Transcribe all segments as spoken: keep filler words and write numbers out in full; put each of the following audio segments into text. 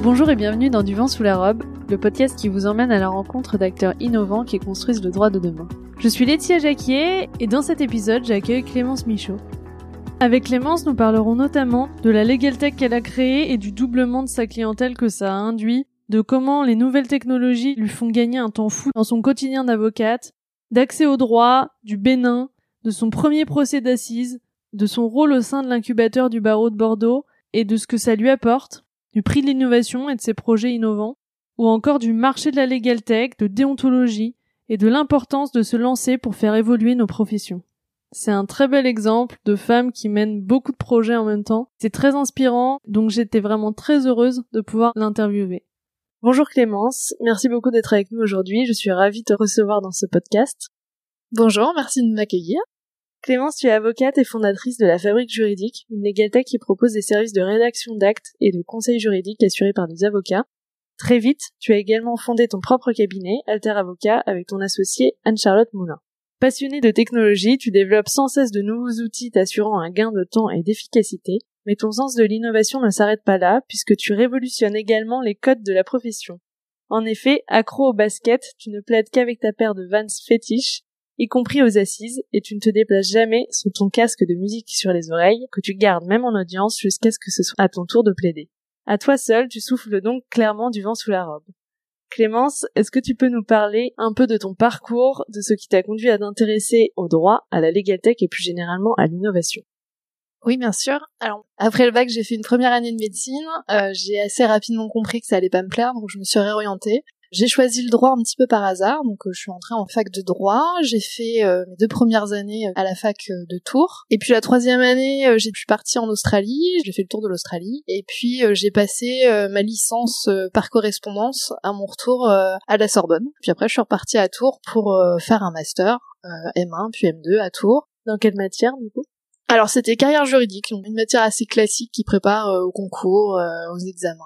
Bonjour et bienvenue dans Du vent sous la robe, le podcast qui vous emmène à la rencontre d'acteurs innovants qui construisent le droit de demain. Je suis Laetitia Jacquier et dans cet épisode, j'accueille Clémence Michaud. Avec Clémence, nous parlerons notamment de la Legal Tech qu'elle a créée et du doublement de sa clientèle que ça a induit, de comment les nouvelles technologies lui font gagner un temps fou dans son quotidien d'avocate, d'accès au droit, du Bénin, de son premier procès d'assises, de son rôle au sein de l'incubateur du barreau de Bordeaux et de ce que ça lui apporte, du prix de l'innovation et de ses projets innovants, ou encore du marché de la Legal Tech, de déontologie et de l'importance de se lancer pour faire évoluer nos professions. C'est un très bel exemple de femme qui mène beaucoup de projets en même temps. C'est très inspirant, donc j'étais vraiment très heureuse de pouvoir l'interviewer. Bonjour Clémence, merci beaucoup d'être avec nous aujourd'hui, je suis ravie de te recevoir dans ce podcast. Bonjour, merci de m'accueillir. Clémence, tu es avocate et fondatrice de La Fabrique Juridique, une Legal Tech qui propose des services de rédaction d'actes et de conseils juridiques assurés par des avocats. Très vite, tu as également fondé ton propre cabinet, Alter Avocat, avec ton associée Anne-Charlotte Moulin. Passionnée de technologie, tu développes sans cesse de nouveaux outils t'assurant un gain de temps et d'efficacité, mais ton sens de l'innovation ne s'arrête pas là, puisque tu révolutionnes également les codes de la profession. En effet, accro au basket, tu ne plaides qu'avec ta paire de Vans fétiche, y compris aux assises, et tu ne te déplaces jamais sans ton casque de musique sur les oreilles, que tu gardes même en audience jusqu'à ce que ce soit à ton tour de plaider. À toi seul, tu souffles donc clairement du vent sous la robe. Clémence, est-ce que tu peux nous parler un peu de ton parcours, de ce qui t'a conduit à t'intéresser au droit, à la Legal Tech et plus généralement à l'innovation? Oui, bien sûr. Alors, après le bac, j'ai fait une première année de médecine. Euh, j'ai assez rapidement compris que ça allait pas me plaire, donc je me suis réorientée. J'ai choisi le droit un petit peu par hasard, donc euh, je suis entrée en fac de droit. J'ai fait euh, mes deux premières années à la fac euh, de Tours. Et puis la troisième année, euh, je suis partie en Australie, j'ai fait le tour de l'Australie. Et puis euh, j'ai passé euh, ma licence euh, par correspondance à mon retour euh, à la Sorbonne. Puis après, je suis repartie à Tours pour euh, faire un master, euh, M un puis M deux à Tours. Dans quelle matière, du coup? Alors c'était carrière juridique, donc une matière assez classique qui prépare euh, au concours, euh, aux examens.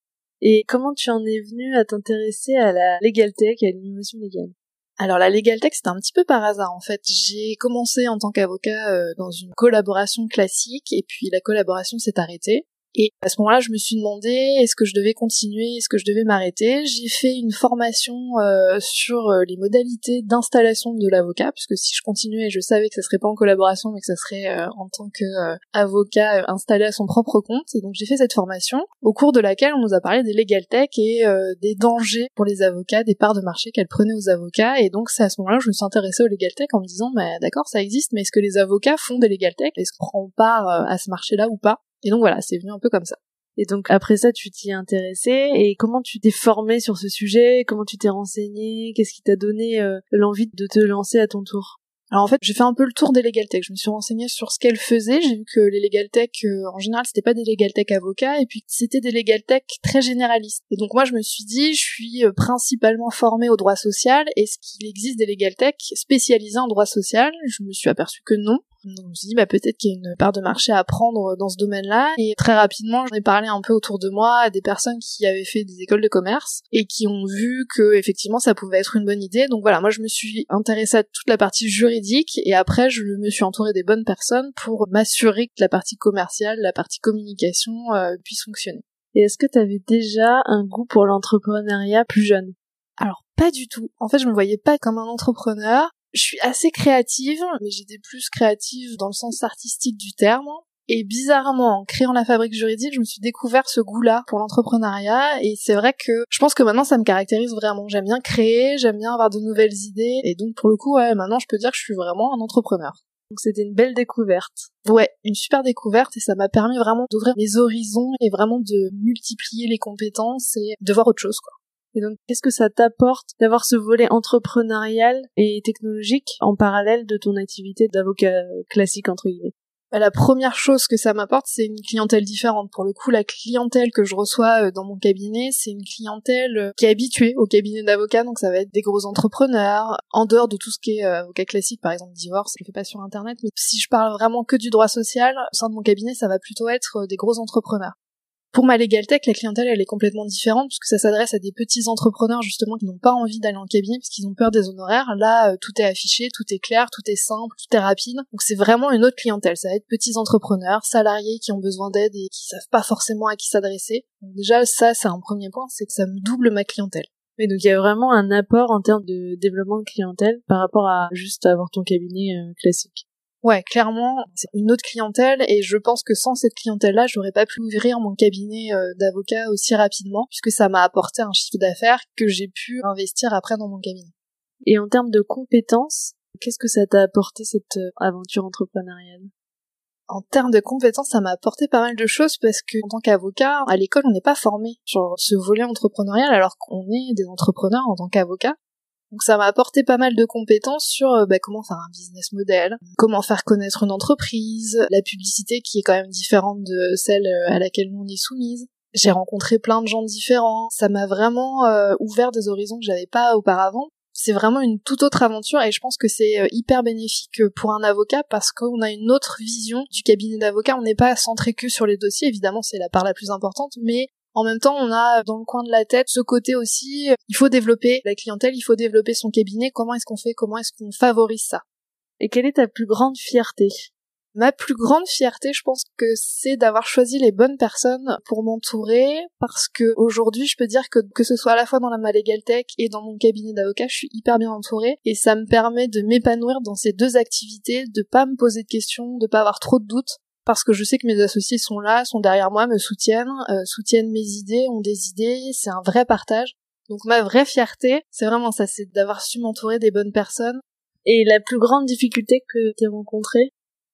Et comment tu en es venue à t'intéresser à la Legal Tech et à l'innovation légale? Alors la Legal Tech, c'était un petit peu par hasard en fait. J'ai commencé en tant qu'avocat euh, dans une collaboration classique et puis la collaboration s'est arrêtée. Et à ce moment-là, je me suis demandé est-ce que je devais continuer, est-ce que je devais m'arrêter. J'ai fait une formation euh, sur euh, les modalités d'installation de l'avocat, puisque si je continuais, je savais que ça serait pas en collaboration, mais que ça serait euh, en tant qu'avocat euh, installé à son propre compte. Et donc j'ai fait cette formation, au cours de laquelle on nous a parlé des Legal Tech et euh, des dangers pour les avocats, des parts de marché qu'elles prenaient aux avocats. Et donc c'est à ce moment-là que je me suis intéressée aux Legal Tech en me disant, bah, d'accord, ça existe, mais est-ce que les avocats font des Legal Tech? Est-ce qu'on prend part euh, à ce marché-là ou pas? Et donc voilà, c'est venu un peu comme ça. Et donc après ça, tu t'y es intéressée, et comment tu t'es formée sur ce sujet? Comment tu t'es renseignée? Qu'est-ce qui t'a donné euh, l'envie de te lancer à ton tour? Alors en fait, j'ai fait un peu le tour des Legal Tech. Je me suis renseignée sur ce qu'elles faisaient. J'ai vu que les Legal Tech, euh, en général, c'était pas des Legal Tech avocats, et puis c'était des Legal Tech très généralistes. Et donc moi, je me suis dit, je suis euh, principalement formée au droit social. Est-ce qu'il existe des Legal Tech spécialisés en droit social? Je me suis aperçue que non. Donc je me suis dit, bah peut-être qu'il y a une part de marché à prendre dans ce domaine-là. Et très rapidement, j'en ai parlé un peu autour de moi à des personnes qui avaient fait des écoles de commerce et qui ont vu que effectivement ça pouvait être une bonne idée. Donc voilà, moi je me suis intéressée à toute la partie juridique et après je me suis entourée des bonnes personnes pour m'assurer que la partie commerciale, la partie communication euh, puisse fonctionner. Et est-ce que tu avais déjà un goût pour l'entrepreneuriat plus jeune? Alors pas du tout. En fait, je me voyais pas comme un entrepreneur. Je suis assez créative, mais j'étais plus créative dans le sens artistique du terme. Et bizarrement, en créant La Fabrique Juridique, je me suis découvert ce goût-là pour l'entrepreneuriat. Et c'est vrai que je pense que maintenant, ça me caractérise vraiment. J'aime bien créer, j'aime bien avoir de nouvelles idées. Et donc, pour le coup, ouais, maintenant, je peux dire que je suis vraiment un entrepreneur. Donc c'était une belle découverte. Ouais, une super découverte. Et ça m'a permis vraiment d'ouvrir mes horizons et vraiment de multiplier les compétences et de voir autre chose, quoi. Et donc, qu'est-ce que ça t'apporte d'avoir ce volet entrepreneurial et technologique en parallèle de ton activité d'avocat classique, entre guillemets? La première chose que ça m'apporte, c'est une clientèle différente. Pour le coup, la clientèle que je reçois dans mon cabinet, c'est une clientèle qui est habituée au cabinet d'avocats, donc ça va être des gros entrepreneurs, en dehors de tout ce qui est avocat classique, par exemple divorce, je le fais pas sur internet, mais si je parle vraiment que du droit social, au sein de mon cabinet, ça va plutôt être des gros entrepreneurs. Pour ma Legal Tech, la clientèle, elle est complètement différente puisque ça s'adresse à des petits entrepreneurs justement qui n'ont pas envie d'aller en cabinet parce qu'ils ont peur des honoraires. Là, euh, tout est affiché, tout est clair, tout est simple, tout est rapide. Donc c'est vraiment une autre clientèle. Ça va être petits entrepreneurs, salariés qui ont besoin d'aide et qui savent pas forcément à qui s'adresser. Donc déjà, ça, c'est un premier point, c'est que ça me double ma clientèle. Oui, donc il y a vraiment un apport en termes de développement de clientèle par rapport à juste avoir ton cabinet euh, classique. Ouais, clairement, c'est une autre clientèle et je pense que sans cette clientèle-là, j'aurais pas pu ouvrir mon cabinet euh, d'avocat aussi rapidement puisque ça m'a apporté un chiffre d'affaires que j'ai pu investir après dans mon cabinet. Et en termes de compétences, qu'est-ce que ça t'a apporté cette euh, aventure entrepreneuriale ? En termes de compétences, ça m'a apporté pas mal de choses parce que en tant qu'avocat, à l'école, on n'est pas formé sur ce volet entrepreneurial alors qu'on est des entrepreneurs en tant qu'avocat. Donc ça m'a apporté pas mal de compétences sur euh, bah, comment faire un business model, comment faire connaître une entreprise, la publicité qui est quand même différente de celle à laquelle nous on est soumise. J'ai rencontré plein de gens différents, ça m'a vraiment euh, ouvert des horizons que j'avais pas auparavant. C'est vraiment une toute autre aventure et je pense que c'est euh, hyper bénéfique pour un avocat parce qu'on a une autre vision du cabinet d'avocat. On n'est pas centré que sur les dossiers, évidemment c'est la part la plus importante, mais en même temps, on a dans le coin de la tête ce côté aussi, il faut développer la clientèle, il faut développer son cabinet, comment est-ce qu'on fait, comment est-ce qu'on favorise ça. Et quelle est ta plus grande fierté ? Ma plus grande fierté, je pense que c'est d'avoir choisi les bonnes personnes pour m'entourer, parce que aujourd'hui, je peux dire que que ce soit à la fois dans la Legal Tech et dans mon cabinet d'avocat, je suis hyper bien entourée, et ça me permet de m'épanouir dans ces deux activités, de pas me poser de questions, de pas avoir trop de doutes, parce que je sais que mes associés sont là, sont derrière moi, me soutiennent, euh, soutiennent mes idées, ont des idées, c'est un vrai partage. Donc ma vraie fierté, c'est vraiment ça, c'est d'avoir su m'entourer des bonnes personnes. Et la plus grande difficulté que tu as rencontrée ?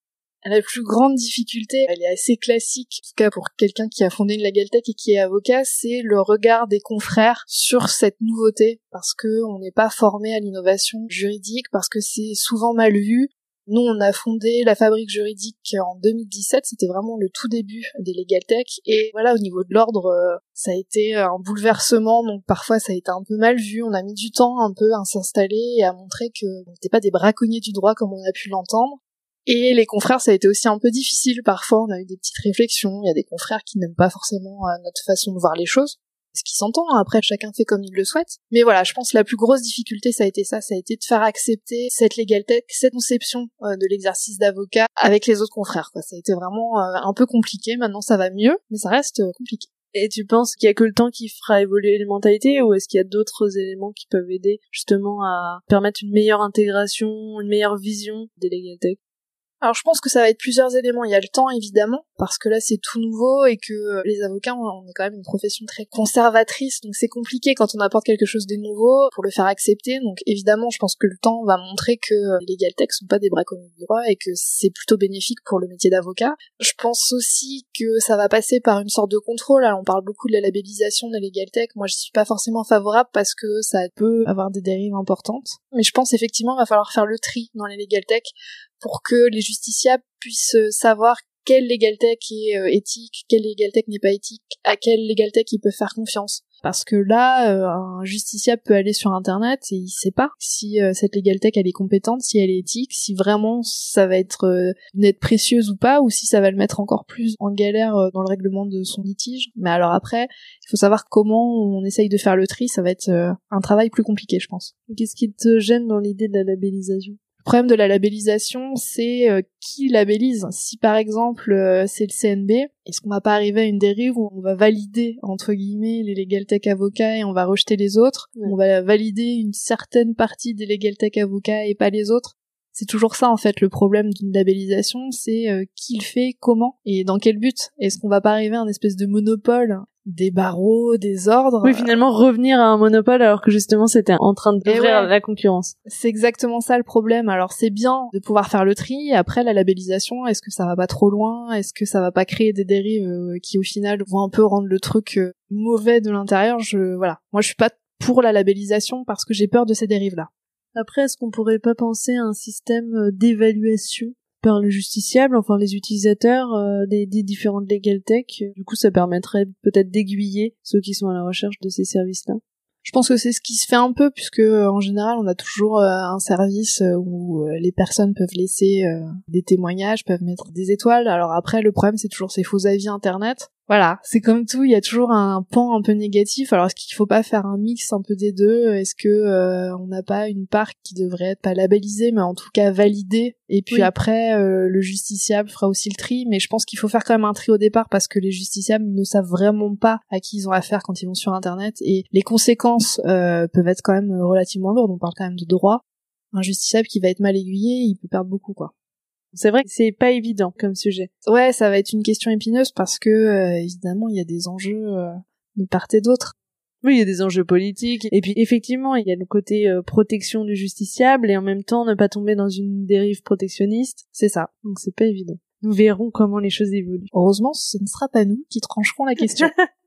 La plus grande difficulté, elle est assez classique, en tout cas pour quelqu'un qui a fondé une Legal Tech et qui est avocat, c'est le regard des confrères sur cette nouveauté, parce que on n'est pas formé à l'innovation juridique, parce que c'est souvent mal vu. Nous, on a fondé la fabrique juridique en deux mille dix-sept, c'était vraiment le tout début des Legal Tech, et voilà, au niveau de l'ordre, euh, ça a été un bouleversement, donc parfois ça a été un peu mal vu, on a mis du temps un peu à s'installer et à montrer qu'on n'était pas des braconniers du droit comme on a pu l'entendre. Et les confrères, ça a été aussi un peu difficile, parfois on a eu des petites réflexions, il y a des confrères qui n'aiment pas forcément notre façon de voir les choses, ce qui s'entend, après chacun fait comme il le souhaite. Mais voilà, je pense que la plus grosse difficulté, ça a été ça, ça a été de faire accepter cette Legal Tech, cette conception euh, de l'exercice d'avocat avec les autres confrères, quoi. Ça a été vraiment euh, un peu compliqué, maintenant ça va mieux, mais ça reste euh, compliqué. Et tu penses qu'il y a que le temps qui fera évoluer les mentalités, ou est-ce qu'il y a d'autres éléments qui peuvent aider justement à permettre une meilleure intégration, une meilleure vision des Legal Tech ? Alors je pense que ça va être plusieurs éléments. Il y a le temps évidemment, parce que là c'est tout nouveau et que les avocats, on est quand même une profession très conservatrice, donc c'est compliqué quand on apporte quelque chose de nouveau pour le faire accepter. Donc évidemment, je pense que le temps va montrer que les Legal Tech sont pas des braconniers du droit et que c'est plutôt bénéfique pour le métier d'avocat. Je pense aussi que ça va passer par une sorte de contrôle. Alors on parle beaucoup de la labellisation des Legal Tech. Moi je suis pas forcément favorable parce que ça peut avoir des dérives importantes. Mais je pense effectivement qu'il va falloir faire le tri dans les Legal Tech pour que les justiciables puissent savoir quelle Legal Tech est euh, éthique, quelle Legal Tech n'est pas éthique, à quelle Legal Tech ils peuvent faire confiance. Parce que là, euh, un justiciable peut aller sur Internet et il sait pas si euh, cette Legal Tech elle est compétente, si elle est éthique, si vraiment ça va être euh, une aide précieuse ou pas, ou si ça va le mettre encore plus en galère euh, dans le règlement de son litige. Mais alors après, il faut savoir comment on essaye de faire le tri, ça va être euh, un travail plus compliqué, je pense. Qu'est-ce qui te gêne dans l'idée de la labellisation ? Le problème de la labellisation, c'est euh, qui labellise. Si par exemple euh, c'est le C N B, est-ce qu'on va pas arriver à une dérive où on va valider entre guillemets les Legal Tech avocats et on va rejeter les autres, ouais. On va valider une certaine partie des Legal Tech avocats et pas les autres. C'est toujours ça en fait le problème d'une labellisation, c'est euh, qui le fait, comment et dans quel but. Est-ce qu'on va pas arriver à une espèce de monopole des barreaux, des ordres. Oui, finalement, revenir à un monopole alors que justement c'était en train d'ouvrir ouais, la concurrence. C'est exactement ça le problème. Alors c'est bien de pouvoir faire le tri. Après, la labellisation, est-ce que ça va pas trop loin ? Est-ce que ça va pas créer des dérives euh, qui au final vont un peu rendre le truc euh, mauvais de l'intérieur ? Je voilà. Moi, je suis pas pour la labellisation parce que j'ai peur de ces dérives-là. Après, est-ce qu'on pourrait pas penser à un système d'évaluation par le justiciable, enfin les utilisateurs euh, des, des différentes Legal Tech? Du coup, ça permettrait peut-être d'aiguiller ceux qui sont à la recherche de ces services-là. Je pense que c'est ce qui se fait un peu, puisque euh, en général, on a toujours euh, un service euh, où euh, les personnes peuvent laisser euh, des témoignages, peuvent mettre des étoiles. Alors après, le problème, c'est toujours ces faux avis Internet. Voilà, c'est comme tout, il y a toujours un pan un peu négatif. Alors est-ce qu'il faut pas faire un mix un peu des deux? Est-ce que euh, on n'a pas une part qui devrait être pas labellisée, mais en tout cas validée? Et puis oui. après, euh, le justiciable fera aussi le tri. Mais je pense qu'il faut faire quand même un tri au départ parce que les justiciables ne savent vraiment pas à qui ils ont affaire quand ils vont sur Internet. Et les conséquences euh, peuvent être quand même relativement lourdes. On parle quand même de droit. Un justiciable qui va être mal aiguillé, il peut perdre beaucoup, quoi. C'est vrai que c'est pas évident comme sujet. Ouais, ça va être une question épineuse parce que, euh, évidemment, il y a des enjeux euh, de part et d'autre. Oui, il y a des enjeux politiques. Et puis, effectivement, il y a le côté euh, protection du justiciable et en même temps ne pas tomber dans une dérive protectionniste. C'est ça. Donc, c'est pas évident. Nous verrons comment les choses évoluent. Heureusement, ce ne sera pas nous qui trancherons la question.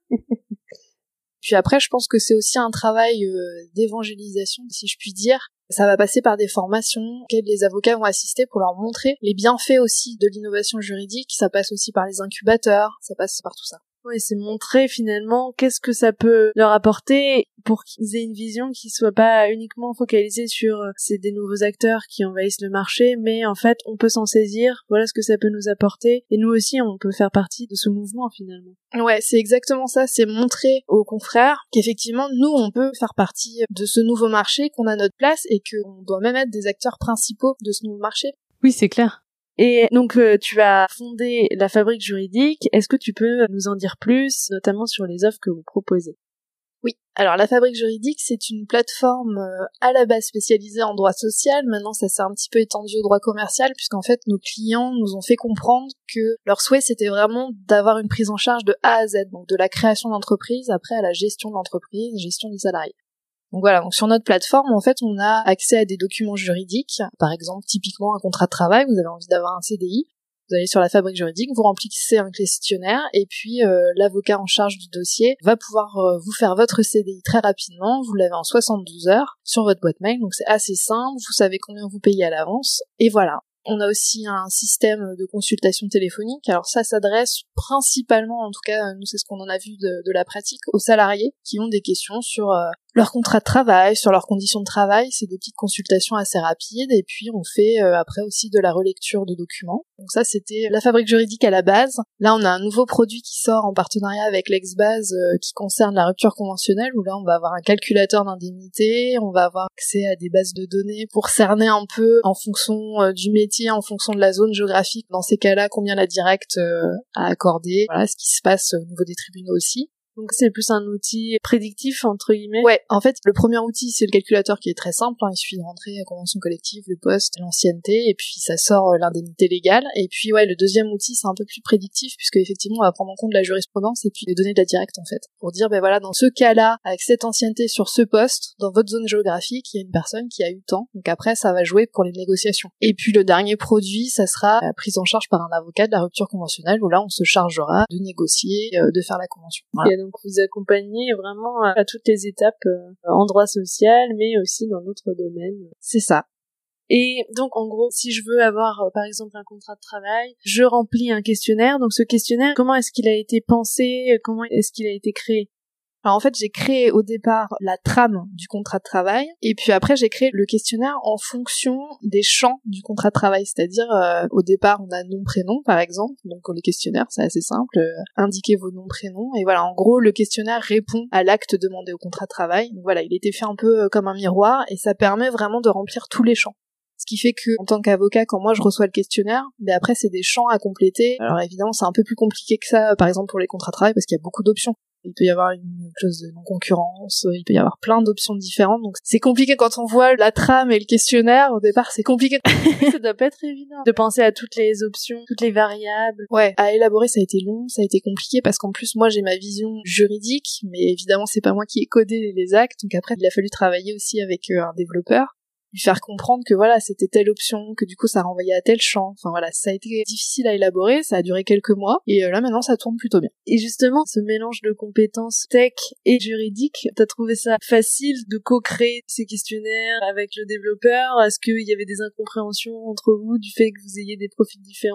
Puis après, je pense que c'est aussi un travail euh, d'évangélisation, si je puis dire. Ça va passer par des formations auxquelles les avocats vont assister pour leur montrer les bienfaits aussi de l'innovation juridique. Ça passe aussi par les incubateurs, ça passe par tout ça. Oui, c'est montrer finalement qu'est-ce que ça peut leur apporter pour qu'ils aient une vision qui soit pas uniquement focalisée sur euh, c'est des nouveaux acteurs qui envahissent le marché, mais en fait on peut s'en saisir, voilà ce que ça peut nous apporter, et nous aussi on peut faire partie de ce mouvement finalement. Ouais, c'est exactement ça, c'est montrer aux confrères qu'effectivement nous on peut faire partie de ce nouveau marché, qu'on a notre place et qu'on doit même être des acteurs principaux de ce nouveau marché. Oui, c'est clair. Et donc euh, tu as fondé la Fabrique Juridique, est-ce que tu peux nous en dire plus, notamment sur les offres que vous proposez? Oui, alors la Fabrique Juridique, c'est une plateforme euh, à la base spécialisée en droit social. Maintenant, ça s'est un petit peu étendu au droit commercial, puisqu'en fait, nos clients nous ont fait comprendre que leur souhait, c'était vraiment d'avoir une prise en charge de A à Z, donc de la création d'entreprise, après à la gestion de l'entreprise, gestion des salariés. Donc voilà, donc sur notre plateforme, en fait, on a accès à des documents juridiques, par exemple, typiquement un contrat de travail, vous avez envie d'avoir un C D I, vous allez sur la Fabrique Juridique, vous remplissez un questionnaire, et puis euh, l'avocat en charge du dossier va pouvoir euh, vous faire votre C D I très rapidement, vous l'avez en soixante-douze heures sur votre boîte mail, donc c'est assez simple, vous savez combien vous payez à l'avance, et voilà. On a aussi un système de consultation téléphonique. Alors ça s'adresse principalement, en tout cas, nous c'est ce qu'on en a vu de, de la pratique, aux salariés qui ont des questions sur euh, leur contrat de travail, sur leurs conditions de travail. C'est des petites consultations assez rapides. Et puis on fait euh, après aussi de la relecture de documents. Donc ça c'était la Fabrique Juridique à la base. Là on a un nouveau produit qui sort en partenariat avec l'Exbase euh, qui concerne la rupture conventionnelle, où là on va avoir un calculateur d'indemnité, on va avoir accès à des bases de données pour cerner un peu en fonction euh, du métier, en fonction de la zone géographique, dans ces cas-là, combien la directe euh, a accordé, voilà ce qui se passe au niveau des tribunaux aussi. Donc c'est plus un outil prédictif, entre guillemets. Ouais, en fait, le premier outil, c'est le calculateur qui est très simple, hein, il suffit de rentrer la convention collective, le poste, l'ancienneté, et puis ça sort euh, l'indemnité légale. Et puis ouais, le deuxième outil, c'est un peu plus prédictif, puisque effectivement, on va prendre en compte la jurisprudence et puis les données de la directe, en fait, pour dire, ben voilà, dans ce cas-là, avec cette ancienneté sur ce poste, dans votre zone géographique, il y a une personne qui a eu tant, donc après, ça va jouer pour les négociations. Et puis le dernier produit, ça sera la prise en charge par un avocat de la rupture conventionnelle, où là, on se chargera de négocier, euh, de faire la convention. Voilà. Donc vous accompagnez vraiment à toutes les étapes euh, en droit social, mais aussi dans d'autres domaines. C'est ça. Et donc en gros, si je veux avoir euh, par exemple un contrat de travail, je remplis un questionnaire. Donc ce questionnaire, comment est-ce qu'il a été pensé? Comment est-ce qu'il a été créé? Alors en fait, j'ai créé au départ la trame du contrat de travail, et puis après j'ai créé le questionnaire en fonction des champs du contrat de travail, c'est-à-dire euh, au départ on a nom prénom par exemple, donc les questionnaires c'est assez simple, euh, indiquez vos noms prénoms, et voilà, en gros le questionnaire répond à l'acte demandé au contrat de travail, donc voilà, il a été fait un peu comme un miroir, et ça permet vraiment de remplir tous les champs. Ce qui fait que, en tant qu'avocat, quand moi je reçois le questionnaire, mais après c'est des champs à compléter. Alors évidemment c'est un peu plus compliqué que ça, par exemple pour les contrats de travail, parce qu'il y a beaucoup d'options. Il peut y avoir une clause de non-concurrence, il peut y avoir plein d'options différentes, donc c'est compliqué quand on voit la trame et le questionnaire, au départ c'est compliqué. Ça doit pas être évident de penser à toutes les options, toutes les variables. Ouais, à élaborer ça a été long, ça a été compliqué, parce qu'en plus moi j'ai ma vision juridique, mais évidemment c'est pas moi qui ai codé les actes, donc après il a fallu travailler aussi avec euh, un développeur, lui faire comprendre que voilà, c'était telle option, que du coup ça renvoyait à tel champ. Enfin voilà, ça a été difficile à élaborer, ça a duré quelques mois, et euh, là maintenant ça tourne plutôt bien. Et justement, ce mélange de compétences tech et juridiques, t'as trouvé ça facile de co-créer ces questionnaires avec le développeur? Est-ce qu'il y avait des incompréhensions entre vous du fait que vous ayez des profils différents?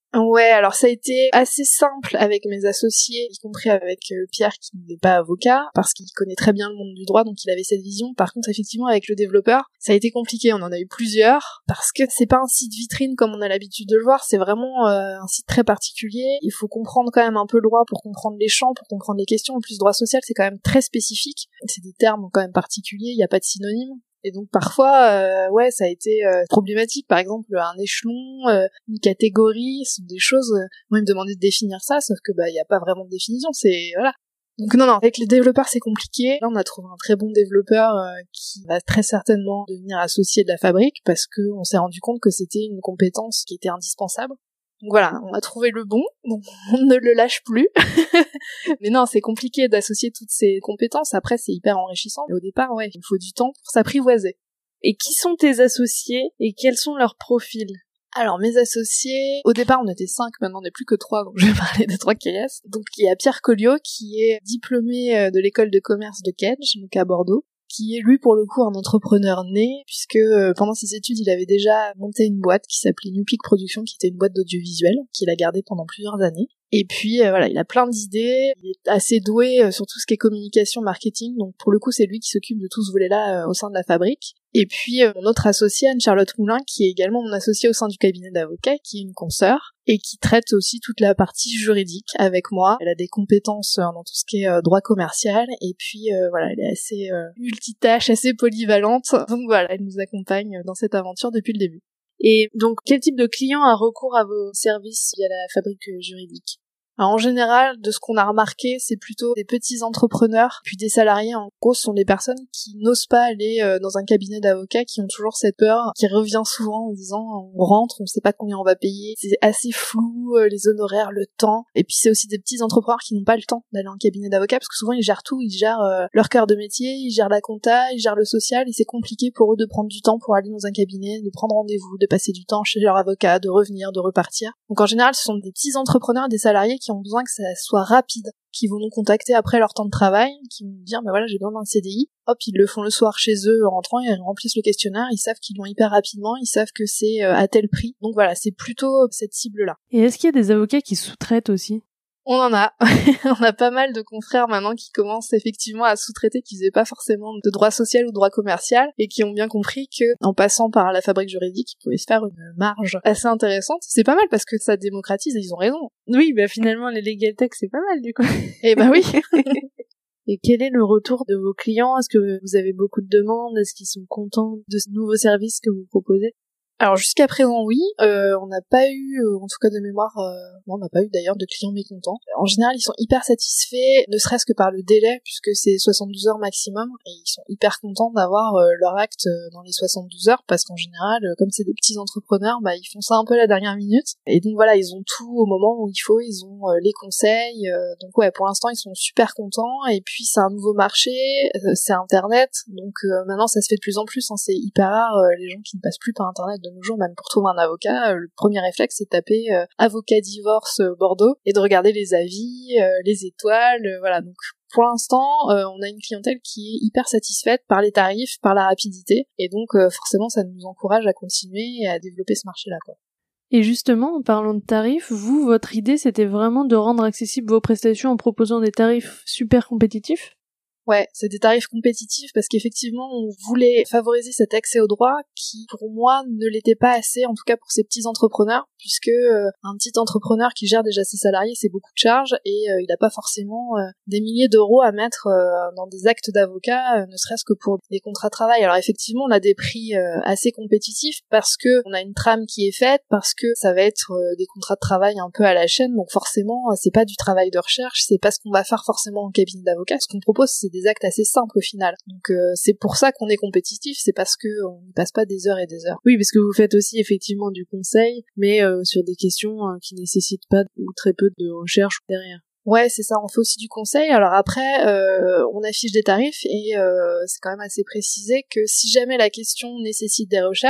Ouais, alors ça a été assez simple avec mes associés, y compris avec euh, Pierre qui n'est pas avocat, parce qu'il connaît très bien le monde du droit, donc il avait cette vision. Par contre, effectivement, avec le développeur, ça a été compliqué, on en a eu plusieurs, parce que c'est pas un site vitrine comme on a l'habitude de le voir, c'est vraiment euh, un site très particulier. Il faut comprendre quand même un peu le droit pour comprendre les champs, pour comprendre les questions. En plus, droit social, c'est quand même très spécifique, c'est des termes quand même particuliers, il n'y a pas de synonyme. Et donc parfois, euh, ouais, ça a été euh, problématique. Par exemple, un échelon, euh, une catégorie, ce sont des choses. Euh, moi, ils me demandaient de définir ça, sauf que bah, il y a pas vraiment de définition. C'est voilà. Donc non, non. Avec les développeurs, c'est compliqué. Là, on a trouvé un très bon développeur euh, qui va très certainement devenir associé de la fabrique parce que on s'est rendu compte que c'était une compétence qui était indispensable. Donc voilà, on a trouvé le bon, donc on ne le lâche plus. Mais non, c'est compliqué d'associer toutes ces compétences. Après, c'est hyper enrichissant. Mais au départ, ouais, il faut du temps pour s'apprivoiser. Et qui sont tes associés et quels sont leurs profils? Alors, mes associés, au départ, on était cinq, maintenant on n'est plus que trois, donc je vais parler des trois qui restent. Donc, il y a Pierre Colliot, qui est diplômé de l'école de commerce de Kedge, donc à Bordeaux, qui est lui pour le coup un entrepreneur né, puisque euh, pendant ses études il avait déjà monté une boîte qui s'appelait Nupic Productions, qui était une boîte d'audiovisuel, qu'il a gardée pendant plusieurs années. Et puis euh, voilà, il a plein d'idées, il est assez doué euh, sur tout ce qui est communication, marketing, donc pour le coup c'est lui qui s'occupe de tout ce volet-là euh, au sein de la fabrique. Et puis euh, mon autre associée, Anne-Charlotte Moulin, qui est également mon associée au sein du cabinet d'avocats, qui est une consoeur, et qui traite aussi toute la partie juridique avec moi. Elle a des compétences euh, dans tout ce qui est euh, droit commercial, et puis euh, voilà, elle est assez euh, multitâche, assez polyvalente, donc voilà, elle nous accompagne dans cette aventure depuis le début. Et donc, quel type de client a recours à vos services via la fabrique juridique? Alors, en général, de ce qu'on a remarqué, c'est plutôt des petits entrepreneurs, puis des salariés. En gros, ce sont des personnes qui n'osent pas aller euh, dans un cabinet d'avocats, qui ont toujours cette peur, qui revient souvent en disant on rentre, on sait pas combien on va payer, c'est assez flou, euh, les honoraires, le temps. Et puis c'est aussi des petits entrepreneurs qui n'ont pas le temps d'aller en cabinet d'avocats, parce que souvent ils gèrent tout, ils gèrent euh, leur cœur de métier, ils gèrent la compta, ils gèrent le social, et c'est compliqué pour eux de prendre du temps pour aller dans un cabinet, de prendre rendez-vous, de passer du temps chez leur avocat, de revenir, de repartir. Donc en général, ce sont des petits entrepreneurs, des salariés qui ont besoin que ça soit rapide, qui vont nous contacter après leur temps de travail, qui vont nous dire bah voilà, j'ai besoin d'un C D I. Hop, ils le font le soir chez eux en rentrant, ils remplissent le questionnaire, ils savent qu'ils l'ont hyper rapidement, ils savent que c'est à tel prix. Donc voilà, c'est plutôt cette cible-là. Et est-ce qu'il y a des avocats qui sous-traitent aussi? On en a. On a pas mal de confrères maintenant qui commencent effectivement à sous-traiter, qui faisaient pas forcément de droit social ou de droit commercial, et qui ont bien compris que, en passant par la fabrique juridique, ils pouvaient se faire une marge assez intéressante. C'est pas mal parce que ça démocratise et ils ont raison. Oui, bah finalement, les legal tech, c'est pas mal du coup. Eh ben oui. Et quel est le retour de vos clients? Est-ce que vous avez beaucoup de demandes? Est-ce qu'ils sont contents de ce nouveau service que vous proposez? Alors jusqu'à présent oui, euh, on n'a pas eu, euh, en tout cas de mémoire, euh, non, on n'a pas eu d'ailleurs de clients mécontents. En général ils sont hyper satisfaits, ne serait-ce que par le délai, puisque c'est soixante-douze heures maximum, et ils sont hyper contents d'avoir euh, leur acte euh, dans les soixante-douze heures, parce qu'en général, euh, comme c'est des petits entrepreneurs, bah ils font ça un peu à la dernière minute, et donc voilà, ils ont tout au moment où il faut, ils ont euh, les conseils, euh, donc ouais, pour l'instant ils sont super contents, et puis c'est un nouveau marché, euh, c'est internet, donc euh, maintenant ça se fait de plus en plus, hein, c'est hyper rare euh, les gens qui ne passent plus par internet de nos jours, même pour trouver un avocat, le premier réflexe c'est de taper euh, avocat divorce euh, Bordeaux et de regarder les avis, euh, les étoiles, euh, voilà. Donc pour l'instant, euh, on a une clientèle qui est hyper satisfaite par les tarifs, par la rapidité, et donc euh, forcément ça nous encourage à continuer et à développer ce marché-là, quoi. Et justement, en parlant de tarifs, vous, votre idée c'était vraiment de rendre accessibles vos prestations en proposant des tarifs super compétitifs? Ouais, c'est des tarifs compétitifs parce qu'effectivement, on voulait favoriser cet accès au droit qui, pour moi, ne l'était pas assez, en tout cas pour ces petits entrepreneurs, puisque euh, un petit entrepreneur qui gère déjà ses salariés, c'est beaucoup de charges et euh, il n'a pas forcément euh, des milliers d'euros à mettre euh, dans des actes d'avocat, euh, ne serait-ce que pour des contrats de travail. Alors effectivement, on a des prix euh, assez compétitifs parce que on a une trame qui est faite, parce que ça va être euh, des contrats de travail un peu à la chaîne, donc forcément, c'est pas du travail de recherche, c'est pas ce qu'on va faire forcément en cabinet d'avocat. Ce qu'on propose, c'est des des actes assez simples au final. Donc euh, c'est pour ça qu'on est compétitif, c'est parce que on ne passe pas des heures et des heures. Oui, parce que vous faites aussi effectivement du conseil, mais euh, sur des questions euh, qui nécessitent pas ou très peu de recherche derrière. Ouais, c'est ça, on fait aussi du conseil. Alors après, euh, on affiche des tarifs et euh, c'est quand même assez précisé que si jamais la question nécessite des recherches,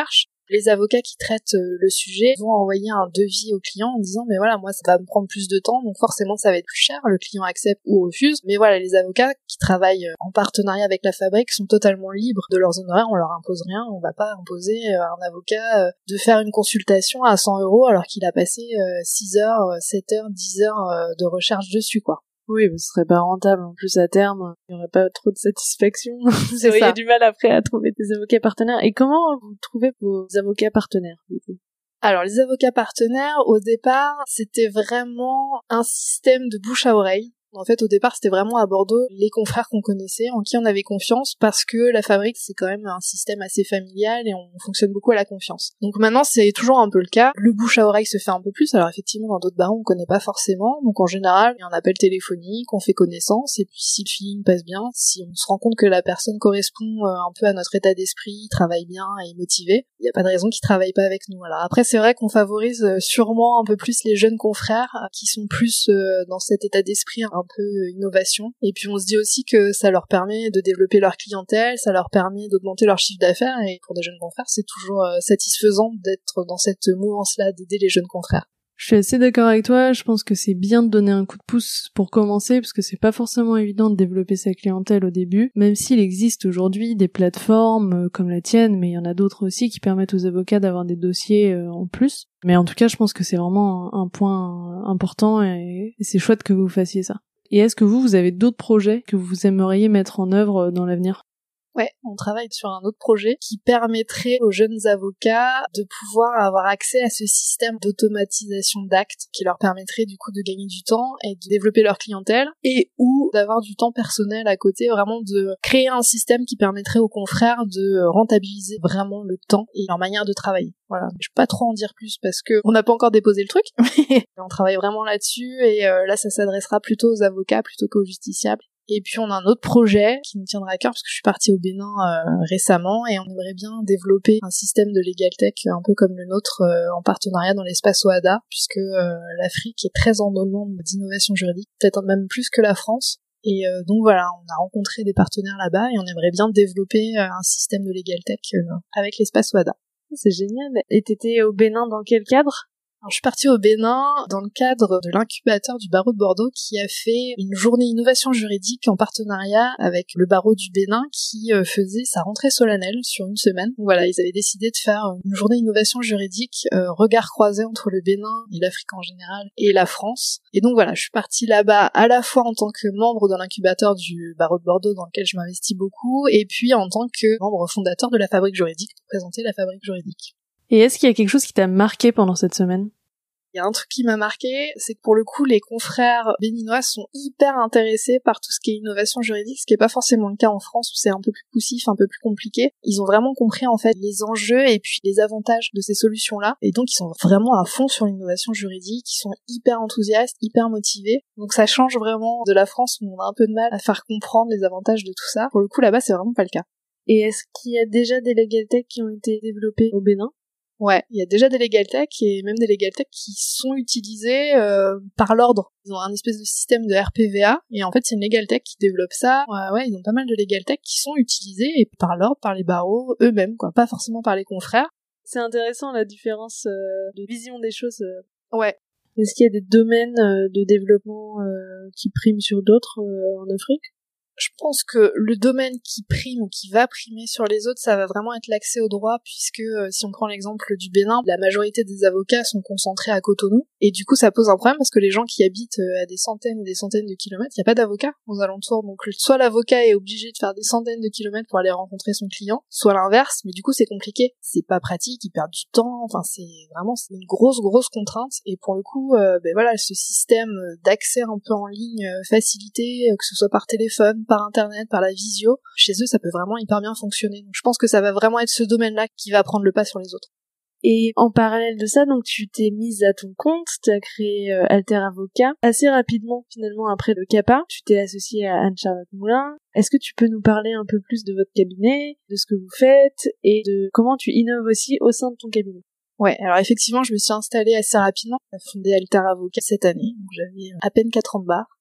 Les avocats qui traitent le sujet vont envoyer un devis au client en disant mais voilà, moi ça va me prendre plus de temps, donc forcément ça va être plus cher, le client accepte ou refuse. Mais voilà, les avocats qui travaillent en partenariat avec la fabrique sont totalement libres de leurs honoraires, on leur impose rien, on va pas imposer à un avocat de faire une consultation à cent euros alors qu'il a passé six heures, sept heures, dix heures de recherche dessus, quoi. Oui, mais ce serait pas rentable. En plus, à terme, il n'y aurait pas trop de satisfaction. Vous C'est auriez ça. du mal après à trouver des avocats partenaires. Et comment vous trouvez vos avocats partenaires, du coup ? Alors, les avocats partenaires, au départ, c'était vraiment un système de bouche à oreille. En fait, au départ, c'était vraiment à Bordeaux les confrères qu'on connaissait, en qui on avait confiance, parce que la fabrique, c'est quand même un système assez familial et on fonctionne beaucoup à la confiance. Donc maintenant, c'est toujours un peu le cas. Le bouche à oreille se fait un peu plus. Alors effectivement, dans d'autres barons, on connaît pas forcément. Donc en général, il y a un appel téléphonique, on fait connaissance, et puis si le feeling passe bien, si on se rend compte que la personne correspond un peu à notre état d'esprit, travaille bien et est motivée, il n'y a pas de raison qu'il travaille pas avec nous. Alors après, c'est vrai qu'on favorise sûrement un peu plus les jeunes confrères qui sont plus dans cet état d'esprit un peu innovation. Et puis on se dit aussi que ça leur permet de développer leur clientèle, ça leur permet d'augmenter leur chiffre d'affaires, et pour des jeunes confrères, c'est toujours satisfaisant d'être dans cette mouvance-là, d'aider les jeunes confrères. Je suis assez d'accord avec toi, je pense que c'est bien de donner un coup de pouce pour commencer, parce que c'est pas forcément évident de développer sa clientèle au début, même s'il existe aujourd'hui des plateformes comme la tienne, mais il y en a d'autres aussi qui permettent aux avocats d'avoir des dossiers en plus. Mais en tout cas, je pense que c'est vraiment un point important, et c'est chouette que vous fassiez ça. Et est-ce que vous, vous avez d'autres projets que vous aimeriez mettre en œuvre dans l'avenir ? Ouais, on travaille sur un autre projet qui permettrait aux jeunes avocats de pouvoir avoir accès à ce système d'automatisation d'actes qui leur permettrait du coup de gagner du temps et de développer leur clientèle, et ou d'avoir du temps personnel à côté, vraiment de créer un système qui permettrait aux confrères de rentabiliser vraiment le temps et leur manière de travailler. Voilà, je peux pas trop en dire plus parce que on n'a pas encore déposé le truc, mais on travaille vraiment là-dessus, et euh, là ça s'adressera plutôt aux avocats plutôt qu'aux justiciables. Et puis on a un autre projet qui nous tiendra à cœur parce que je suis partie au Bénin euh, récemment, et on aimerait bien développer un système de legal tech un peu comme le nôtre euh, en partenariat dans l'espace O A D A, puisque euh, l'Afrique est très en demande d'innovation juridique, peut-être même plus que la France. Et euh, donc voilà, on a rencontré des partenaires là-bas et on aimerait bien développer euh, un système de legal tech euh, avec l'espace O A D A. C'est génial. Et t'étais au Bénin dans quel cadre ? Alors, je suis partie au Bénin dans le cadre de l'incubateur du barreau de Bordeaux qui a fait une journée innovation juridique en partenariat avec le barreau du Bénin qui euh, faisait sa rentrée solennelle sur une semaine. Donc voilà, ils avaient décidé de faire une journée innovation juridique, euh, regard croisé entre le Bénin et l'Afrique en général et la France. Et donc voilà, je suis partie là-bas à la fois en tant que membre de l'incubateur du barreau de Bordeaux dans lequel je m'investis beaucoup, et puis en tant que membre fondateur de la fabrique juridique pour présenter la fabrique juridique. Et est-ce qu'il y a quelque chose qui t'a marqué pendant cette semaine ? Il y a un truc qui m'a marqué, c'est que pour le coup, les confrères béninois sont hyper intéressés par tout ce qui est innovation juridique, ce qui est pas forcément le cas en France où c'est un peu plus poussif, un peu plus compliqué. Ils ont vraiment compris en fait les enjeux et puis les avantages de ces solutions-là, et donc ils sont vraiment à fond sur l'innovation juridique, ils sont hyper enthousiastes, hyper motivés. Donc ça change vraiment de la France où on a un peu de mal à faire comprendre les avantages de tout ça. Pour le coup, là-bas, c'est vraiment pas le cas. Et est-ce qu'il y a déjà des legal tech qui ont été développés au Bénin ? Ouais, il y a déjà des legal tech et même des legal tech qui sont utilisés euh, par l'ordre. Ils ont un espèce de système de R P V A et en fait c'est une legal tech qui développe ça. Ouais, ouais, ils ont pas mal de legal tech qui sont utilisés et par l'ordre, par les barreaux eux-mêmes, quoi, pas forcément par les confrères. C'est intéressant la différence euh, de vision des choses. Euh. Ouais. Est-ce qu'il y a des domaines euh, de développement euh, qui priment sur d'autres euh, en Afrique ? Je pense que le domaine qui prime ou qui va primer sur les autres, ça va vraiment être l'accès au droit, puisque euh, si on prend l'exemple du Bénin, la majorité des avocats sont concentrés à Cotonou, et du coup ça pose un problème parce que les gens qui habitent euh, à des centaines et des centaines de kilomètres, il n'y a pas d'avocats aux alentours, donc soit l'avocat est obligé de faire des centaines de kilomètres pour aller rencontrer son client, soit l'inverse, mais du coup c'est compliqué, c'est pas pratique, ils perdent du temps, enfin c'est vraiment c'est une grosse grosse contrainte, et pour le coup, euh, ben voilà, ce système d'accès un peu en ligne euh, facilité, euh, que ce soit par téléphone, par internet, par la visio, chez eux ça peut vraiment hyper bien fonctionner. Donc je pense que ça va vraiment être ce domaine-là qui va prendre le pas sur les autres. Et en parallèle de ça, donc tu t'es mise à ton compte, tu as créé euh, Alter Avocat. Assez rapidement, finalement, après le CAPA, tu t'es associée à Anne-Charlotte Moulin. Est-ce que tu peux nous parler un peu plus de votre cabinet, de ce que vous faites, et de comment tu innoves aussi au sein de ton cabinet ? Ouais, alors effectivement, je me suis installée assez rapidement. J'ai fondé Alter Avocat cette année, donc j'avais à peine quatre ans de barre.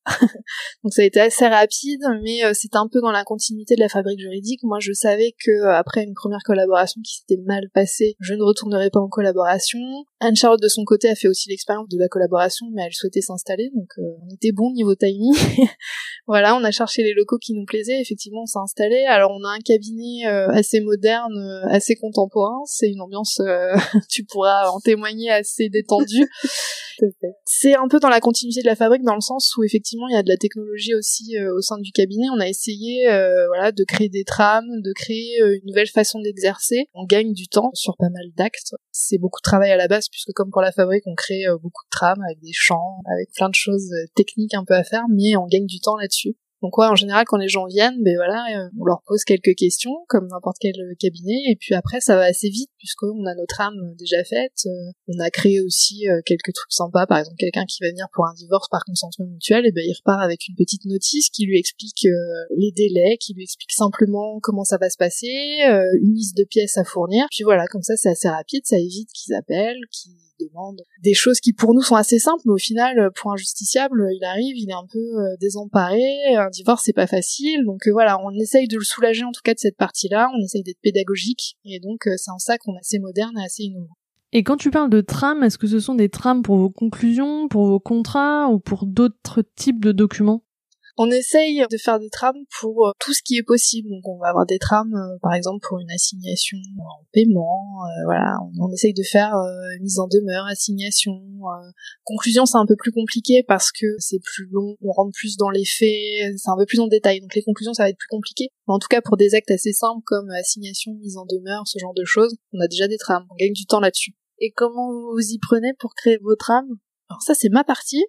Donc ça a été assez rapide, mais euh, c'était un peu dans la continuité de la fabrique juridique. Moi, je savais que euh, après une première collaboration qui s'était mal passée, je ne retournerais pas en collaboration. Anne-Charlotte, de son côté, a fait aussi l'expérience de la collaboration, mais elle souhaitait s'installer, donc euh, on était bon niveau timing. Voilà, on a cherché les locaux qui nous plaisaient, effectivement, on s'est installé. Alors, on a un cabinet euh, assez moderne, euh, assez contemporain. C'est une ambiance, euh, tu pourras en témoigner, assez détendue. C'est un peu dans la continuité de la fabrique, dans le sens où effectivement il y a de la technologie aussi euh, au sein du cabinet. On a essayé euh, voilà, de créer des trames, de créer euh, une nouvelle façon d'exercer. On gagne du temps sur pas mal d'actes. C'est beaucoup de travail à la base, puisque comme pour la fabrique, on crée euh, beaucoup de trames avec des champs, avec plein de choses euh, techniques un peu à faire, mais on gagne du temps là-dessus. Donc ouais, en général, quand les gens viennent, ben voilà, euh, on leur pose quelques questions, comme n'importe quel cabinet, et puis après, ça va assez vite, puisqu'on a nos trames déjà faites. Euh, on a créé aussi euh, quelques trucs sympas, par exemple, quelqu'un qui va venir pour un divorce par consentement mutuel, et ben il repart avec une petite notice qui lui explique euh, les délais, qui lui explique simplement comment ça va se passer, euh, une liste de pièces à fournir, puis voilà, comme ça, c'est assez rapide, ça évite qu'ils appellent, qu'ils demandent des choses qui pour nous sont assez simples, mais au final, pour un justiciable, il arrive, il est un peu euh, désemparé, un divorce c'est pas facile, donc euh, voilà, on essaye de le soulager en tout cas de cette partie-là, on essaye d'être pédagogique, et donc euh, c'est en ça qu'on est assez moderne et assez innovant. Et quand tu parles de trames, est-ce que ce sont des trames pour vos conclusions, pour vos contrats, ou pour d'autres types de documents ? On essaye de faire des trames pour euh, tout ce qui est possible. Donc on va avoir des trames, euh, par exemple, pour une assignation en paiement. Euh, voilà, on, on essaye de faire euh, mise en demeure, assignation. Euh, conclusion, c'est un peu plus compliqué parce que c'est plus long, on rentre plus dans les faits, c'est un peu plus en détail. Donc les conclusions, ça va être plus compliqué. Mais en tout cas, pour des actes assez simples comme assignation, mise en demeure, ce genre de choses, on a déjà des trames. On gagne du temps là-dessus. Et comment vous vous y prenez pour créer vos trames ? Alors ça, c'est ma partie,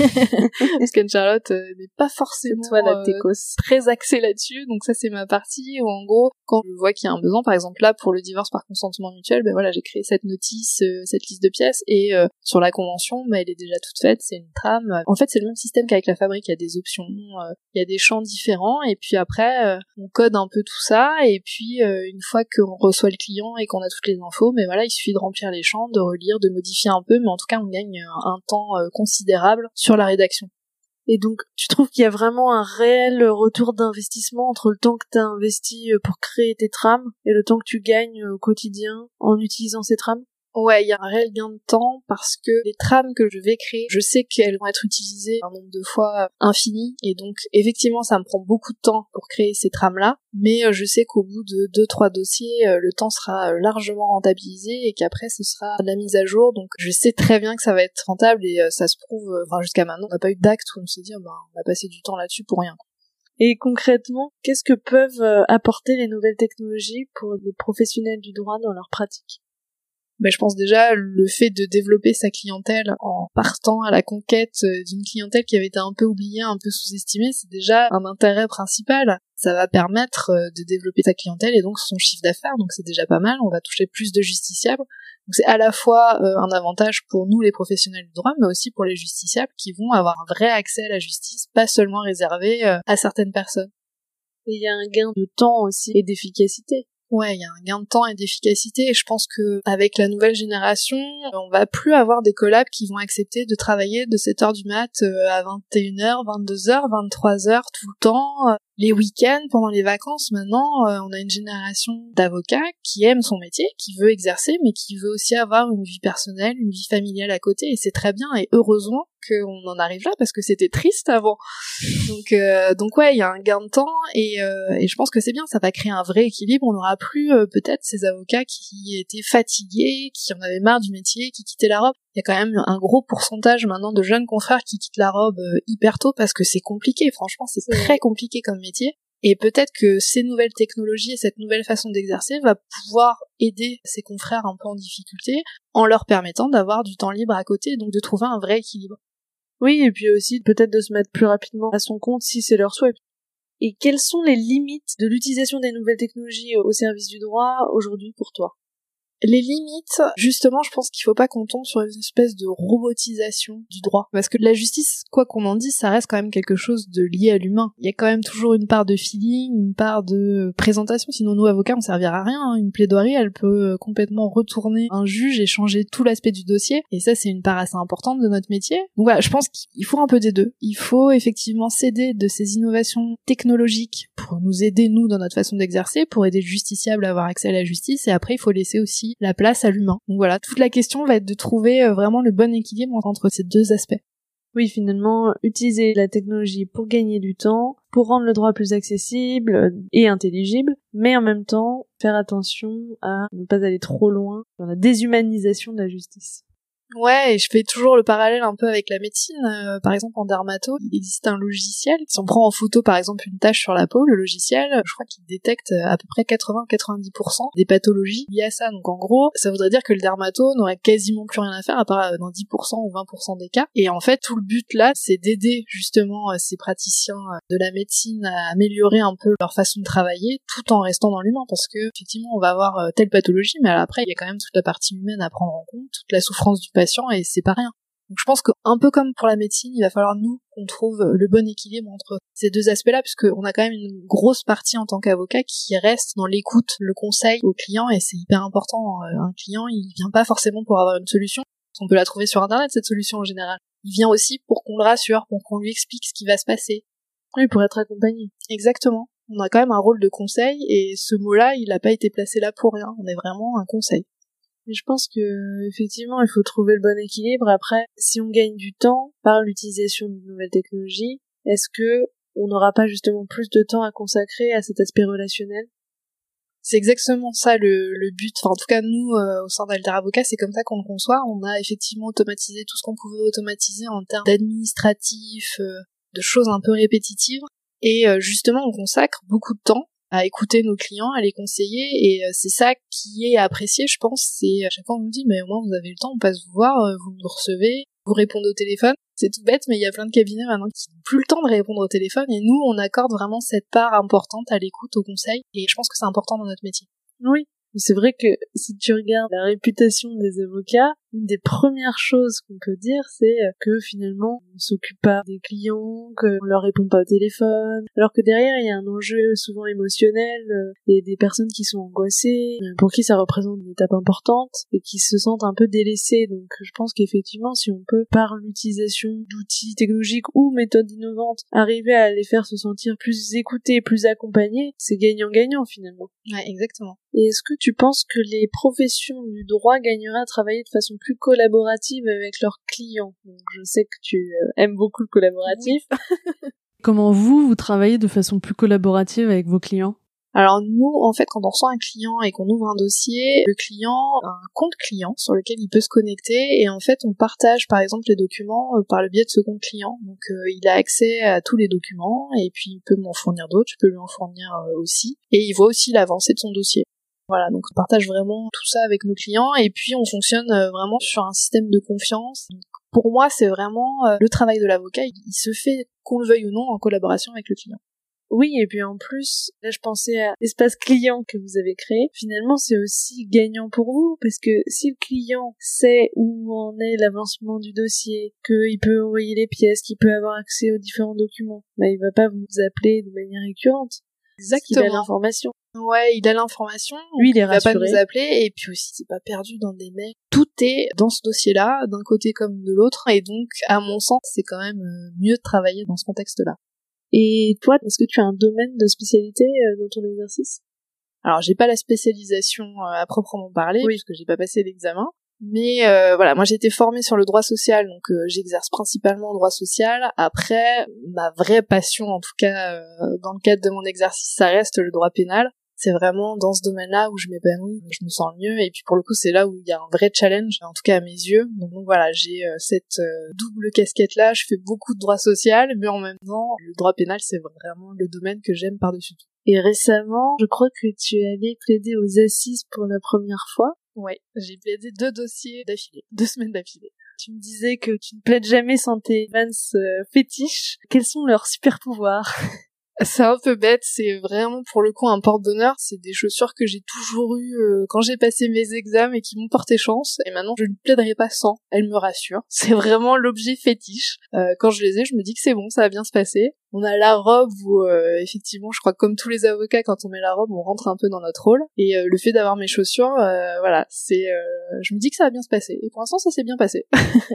parce qu'Anne-Charlotte euh, n'est pas forcément toi, la euh, très axée là-dessus, donc ça c'est ma partie, où en gros, quand je vois qu'il y a un besoin, par exemple là, pour le divorce par consentement mutuel, ben voilà, j'ai créé cette notice, euh, cette liste de pièces, et euh, sur la convention, ben elle est déjà toute faite, c'est une trame. En fait, c'est le même système qu'avec la fabrique, il y a des options, euh, il y a des champs différents, et puis après, euh, on code un peu tout ça, et puis euh, une fois qu'on reçoit le client et qu'on a toutes les infos, ben voilà, il suffit de remplir les champs, de relire, de modifier un peu, mais en tout cas, on gagne un temps euh, considérable sur la rédaction. Et donc, tu trouves qu'il y a vraiment un réel retour d'investissement entre le temps que tu as investi pour créer tes trames et le temps que tu gagnes au quotidien en utilisant ces trames ? Ouais, il y a un réel gain de temps parce que les trames que je vais créer, je sais qu'elles vont être utilisées un nombre de fois infini, et donc effectivement ça me prend beaucoup de temps pour créer ces trames-là, mais je sais qu'au bout de deux trois dossiers, le temps sera largement rentabilisé et qu'après ce sera de la mise à jour, donc je sais très bien que ça va être rentable, et ça se prouve, enfin jusqu'à maintenant on n'a pas eu d'acte où on s'est dit oh, ben, on a passé du temps là-dessus pour rien. Et concrètement, qu'est-ce que peuvent apporter les nouvelles technologies pour les professionnels du droit dans leur pratique ? Ben, je pense déjà le fait de développer sa clientèle en partant à la conquête d'une clientèle qui avait été un peu oubliée, un peu sous-estimée, c'est déjà un intérêt principal. Ça va permettre de développer sa clientèle et donc son chiffre d'affaires, donc c'est déjà pas mal, on va toucher plus de justiciables. Donc c'est à la fois euh, un avantage pour nous les professionnels du droit, mais aussi pour les justiciables qui vont avoir un vrai accès à la justice, pas seulement réservé euh, à certaines personnes. Et il y a un gain de temps aussi et d'efficacité. Ouais, il y a un gain de temps et d'efficacité, et je pense que avec la nouvelle génération, on va plus avoir des collabs qui vont accepter de travailler de sept heures du mat à vingt et une heures, vingt-deux heures, vingt-trois heures tout le temps. Les week-ends, pendant les vacances, maintenant, on a une génération d'avocats qui aiment son métier, qui veut exercer, mais qui veut aussi avoir une vie personnelle, une vie familiale à côté, et c'est très bien, et heureusement qu'on en arrive là, parce que c'était triste avant. Donc, euh, donc ouais, il y a un gain de temps, et, euh, et je pense que c'est bien, ça va créer un vrai équilibre. On n'aura plus euh, peut-être ces avocats qui étaient fatigués, qui en avaient marre du métier, qui quittaient la robe. Il y a quand même un gros pourcentage maintenant de jeunes confrères qui quittent la robe euh, hyper tôt, parce que c'est compliqué, franchement, c'est, c'est très compliqué comme métier. Et peut-être que ces nouvelles technologies et cette nouvelle façon d'exercer va pouvoir aider ces confrères un peu en difficulté, en leur permettant d'avoir du temps libre à côté, donc de trouver un vrai équilibre. Oui, et puis aussi peut-être de se mettre plus rapidement à son compte si c'est leur souhait. Et quelles sont les limites de l'utilisation des nouvelles technologies au service du droit aujourd'hui pour toi ? Les limites, justement, je pense qu'il faut pas qu'on tombe sur une espèce de robotisation du droit. Parce que la justice, quoi qu'on en dise, ça reste quand même quelque chose de lié à l'humain. Il y a quand même toujours une part de feeling, une part de présentation, sinon nous, avocats, on servira à rien. Hein. Une plaidoirie, elle peut complètement retourner un juge et changer tout l'aspect du dossier. Et ça, c'est une part assez importante de notre métier. Donc voilà, je pense qu'il faut un peu des deux. Il faut effectivement s'aider de ces innovations technologiques pour nous aider, nous, dans notre façon d'exercer, pour aider le justiciable à avoir accès à la justice. Et après, il faut laisser aussi la place à l'humain. Donc voilà, toute la question va être de trouver euh, vraiment le bon équilibre entre ces deux aspects. Oui, finalement, utiliser la technologie pour gagner du temps, pour rendre le droit plus accessible et intelligible, mais en même temps, faire attention à ne pas aller trop loin dans la déshumanisation de la justice. Ouais, et je fais toujours le parallèle un peu avec la médecine. Euh, par exemple, en dermato, il existe un logiciel. Si on prend en photo, par exemple, une tache sur la peau, le logiciel, je crois qu'il détecte à peu près quatre-vingts à quatre-vingt-dix pour cent des pathologies liées à ça. Donc en gros, ça voudrait dire que le dermato n'aurait quasiment plus rien à faire, à part dans dix pour cent ou vingt pour cent des cas. Et en fait, tout le but là, c'est d'aider justement ces praticiens de la médecine à améliorer un peu leur façon de travailler, tout en restant dans l'humain. Parce que, effectivement, on va avoir telle pathologie, mais après, il y a quand même toute la partie humaine à prendre en compte, toute la souffrance du patient, et c'est pas rien. Donc je pense qu'un peu comme pour la médecine, il va falloir nous qu'on trouve le bon équilibre entre ces deux aspects-là, puisqu'on a quand même une grosse partie en tant qu'avocat qui reste dans l'écoute, le conseil au client, et c'est hyper important. Un client, il vient pas forcément pour avoir une solution, on peut la trouver sur internet cette solution en général. Il vient aussi pour qu'on le rassure, pour qu'on lui explique ce qui va se passer. Oui, pour être accompagné. Exactement. On a quand même un rôle de conseil, et ce mot-là, il n'a pas été placé là pour rien. On est vraiment un conseil. Mais je pense que effectivement, il faut trouver le bon équilibre. Après, si on gagne du temps par l'utilisation de nouvelles technologies, est-ce que on n'aura pas justement plus de temps à consacrer à cet aspect relationnel? C'est exactement ça le, le but. Enfin, en tout cas, nous, euh, au sein d'Alter Avocat, c'est comme ça qu'on le conçoit. On a effectivement automatisé tout ce qu'on pouvait automatiser en termes d'administratif, euh, de choses un peu répétitives. Et euh, justement, on consacre beaucoup de temps à écouter nos clients, à les conseiller, et c'est ça qui est apprécié, je pense. C'est à chaque fois on nous dit mais au moins vous avez le temps, on passe vous voir, vous nous recevez, vous répondez au téléphone. C'est tout bête, mais il y a plein de cabinets maintenant qui n'ont plus le temps de répondre au téléphone, et nous on accorde vraiment cette part importante à l'écoute, au conseil, et je pense que c'est important dans notre métier. Oui, mais c'est vrai que si tu regardes la réputation des avocats, une des premières choses qu'on peut dire, c'est que finalement, on s'occupe pas des clients, qu'on leur répond pas au téléphone, alors que derrière, il y a un enjeu souvent émotionnel, et des personnes qui sont angoissées, pour qui ça représente une étape importante, et qui se sentent un peu délaissées. Donc je pense qu'effectivement, si on peut, par l'utilisation d'outils technologiques ou méthodes innovantes, arriver à les faire se sentir plus écoutés, plus accompagnés, c'est gagnant-gagnant finalement. Ouais, exactement. Et est-ce que tu penses que les professions du droit gagneraient à travailler de façon plus collaborative avec leurs clients? Donc, je sais que tu euh, aimes beaucoup le collaboratif. Oui. Comment vous, vous travaillez de façon plus collaborative avec vos clients? Alors nous, en fait, quand on reçoit un client et qu'on ouvre un dossier, le client a un compte client sur lequel il peut se connecter, et en fait, on partage par exemple les documents euh, par le biais de ce compte client. Donc euh, il a accès à tous les documents, et puis il peut m'en fournir d'autres, je peux lui en fournir euh, aussi, et il voit aussi l'avancée de son dossier. Voilà, donc on partage vraiment tout ça avec nos clients, et puis on fonctionne vraiment sur un système de confiance. Donc, pour moi, c'est vraiment euh, le travail de l'avocat, il, il se fait, qu'on le veuille ou non, en collaboration avec le client. Oui, et puis en plus, là je pensais à l'espace client que vous avez créé. Finalement, c'est aussi gagnant pour vous, parce que si le client sait où en est l'avancement du dossier, qu'il peut envoyer les pièces, qu'il peut avoir accès aux différents documents, bah il va pas vous appeler de manière récurrente. Exactement. Il a l'information. Ouais, il a l'information. Lui, il est il rassuré. va pas nous appeler, et puis aussi, c'est pas perdu dans des mails. Tout est dans ce dossier-là, d'un côté comme de l'autre, et donc, à mon sens, c'est quand même mieux de travailler dans ce contexte-là. Et toi, est-ce que tu as un domaine de spécialité dans ton exercice? Alors, j'ai pas la spécialisation à proprement parler, oui, puisque j'ai pas passé l'examen. Mais euh, voilà, moi j'ai été formée sur le droit social, donc euh, j'exerce principalement le droit social. Après, ma vraie passion, en tout cas euh, dans le cadre de mon exercice, ça reste le droit pénal. C'est vraiment dans ce domaine-là où je m'épanouis, je me sens mieux, et puis pour le coup c'est là où il y a un vrai challenge, en tout cas à mes yeux. Donc, donc voilà, j'ai euh, cette euh, double casquette-là, je fais beaucoup de droit social, mais en même temps, le droit pénal c'est vraiment le domaine que j'aime par-dessus tout. Et récemment, je crois que tu es allé plaider aux assises pour la première fois. Ouais, j'ai plaidé deux dossiers d'affilée, deux semaines d'affilée. Tu me disais que tu ne plaides jamais sans tes fans euh, fétiches. Quels sont leurs super pouvoirs? C'est un peu bête, c'est vraiment pour le coup un porte-bonheur, c'est des chaussures que j'ai toujours eues euh, quand j'ai passé mes examens et qui m'ont porté chance, et maintenant je ne plaiderai pas sans, elles me rassurent, c'est vraiment l'objet fétiche. Euh, quand je les ai, je me dis que c'est bon, ça va bien se passer. On a la robe où euh, effectivement je crois que comme tous les avocats, quand on met la robe on rentre un peu dans notre rôle, et euh, le fait d'avoir mes chaussures, euh, voilà, c'est, euh, je me dis que ça va bien se passer, et pour l'instant ça s'est bien passé.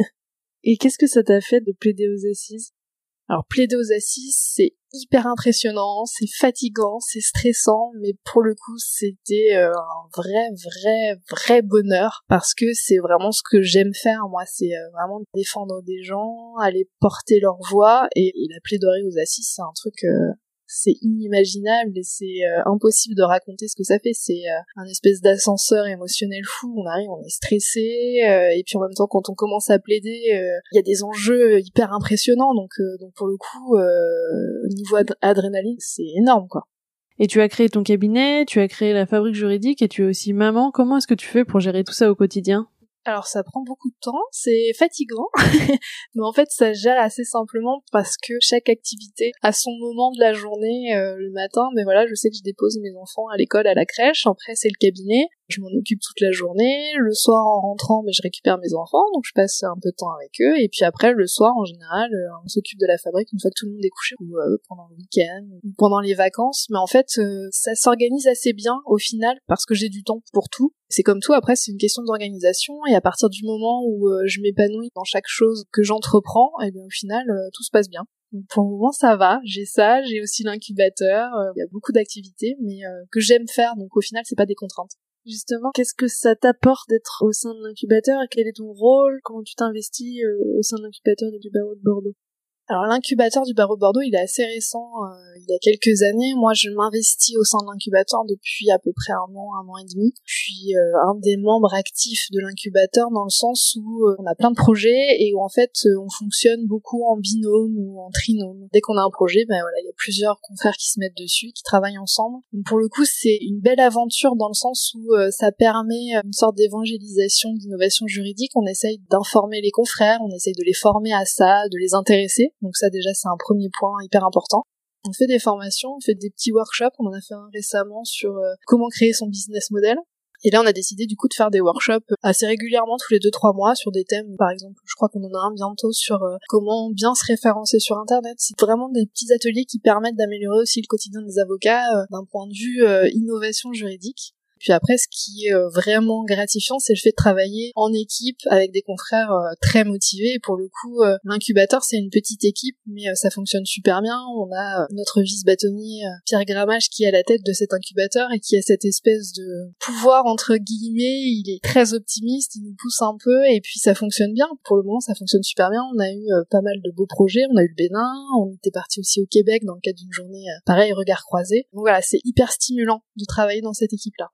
Et qu'est-ce que ça t'a fait de plaider aux assises ? Alors plaider aux assises, c'est hyper impressionnant, c'est fatigant, c'est stressant, mais pour le coup c'était euh, un vrai, vrai, vrai bonheur, parce que c'est vraiment ce que j'aime faire, moi, c'est euh, vraiment défendre des gens, aller porter leur voix, et, et la plaidoirie aux assises, c'est un truc... Euh, c'est inimaginable et c'est euh, impossible de raconter ce que ça fait. C'est euh, un espèce d'ascenseur émotionnel fou. On arrive, on est stressé, euh, et puis en même temps, quand on commence à plaider, il euh, y a des enjeux hyper impressionnants. Donc, euh, donc pour le coup, euh, au niveau ad- adrénaline, c'est énorme, quoi. Et tu as créé ton cabinet, tu as créé la fabrique juridique et tu es aussi maman. Comment est-ce que tu fais pour gérer tout ça au quotidien ? Alors ça prend beaucoup de temps, c'est fatigant, mais en fait ça gère assez simplement parce que chaque activité a son moment de la journée. Euh, le matin, mais voilà, je sais que je dépose mes enfants à l'école, à la crèche, après c'est le cabinet, je m'en occupe toute la journée, le soir en rentrant, mais je récupère mes enfants, donc je passe un peu de temps avec eux, et puis après le soir en général, euh, on s'occupe de la fabrique une fois que tout le monde est couché, ou euh, pendant le week-end, ou pendant les vacances, mais en fait euh, ça s'organise assez bien au final, parce que j'ai du temps pour tout. C'est comme tout, après c'est une question d'organisation, et à partir du moment où euh, je m'épanouis dans chaque chose que j'entreprends, et bien au final euh, tout se passe bien. Donc pour le moment ça va, j'ai ça, j'ai aussi l'incubateur, il euh, y a beaucoup d'activités, mais euh, que j'aime faire, donc au final c'est pas des contraintes. Justement, qu'est-ce que ça t'apporte d'être au sein de l'incubateur ? Quel est ton rôle ? Comment tu t'investis euh, au sein de l'incubateur du barreau de Bordeaux ? Alors l'incubateur du barreau de Bordeaux, il est assez récent, euh, il y a quelques années. Moi, je m'investis au sein de l'incubateur depuis à peu près un an, un an et demi. Je suis euh, un des membres actifs de l'incubateur dans le sens où euh, on a plein de projets et où en fait euh, on fonctionne beaucoup en binôme ou en trinôme. Dès qu'on a un projet, ben voilà, il y a plusieurs confrères qui se mettent dessus, qui travaillent ensemble. Donc pour le coup, c'est une belle aventure dans le sens où euh, ça permet une sorte d'évangélisation, d'innovation juridique. On essaye d'informer les confrères, on essaye de les former à ça, de les intéresser. Donc ça déjà c'est un premier point hyper important. On fait des formations, on fait des petits workshops, on en a fait un récemment sur euh, comment créer son business model. Et là on a décidé du coup de faire des workshops assez régulièrement tous les deux trois mois sur des thèmes, par exemple je crois qu'on en a un bientôt sur euh, comment bien se référencer sur internet. C'est vraiment des petits ateliers qui permettent d'améliorer aussi le quotidien des avocats euh, d'un point de vue euh, innovation juridique. Puis après, ce qui est vraiment gratifiant, c'est le fait de travailler en équipe avec des confrères très motivés. Et pour le coup, l'incubateur, c'est une petite équipe, mais ça fonctionne super bien. On a notre vice-bâtonnier, Pierre Grammage, qui est à la tête de cet incubateur et qui a cette espèce de pouvoir, entre guillemets. Il est très optimiste, il nous pousse un peu et puis ça fonctionne bien. Pour le moment, ça fonctionne super bien. On a eu pas mal de beaux projets. On a eu le Bénin, on était parti aussi au Québec dans le cadre d'une journée, pareil, regard croisé. Donc voilà, c'est hyper stimulant de travailler dans cette équipe-là.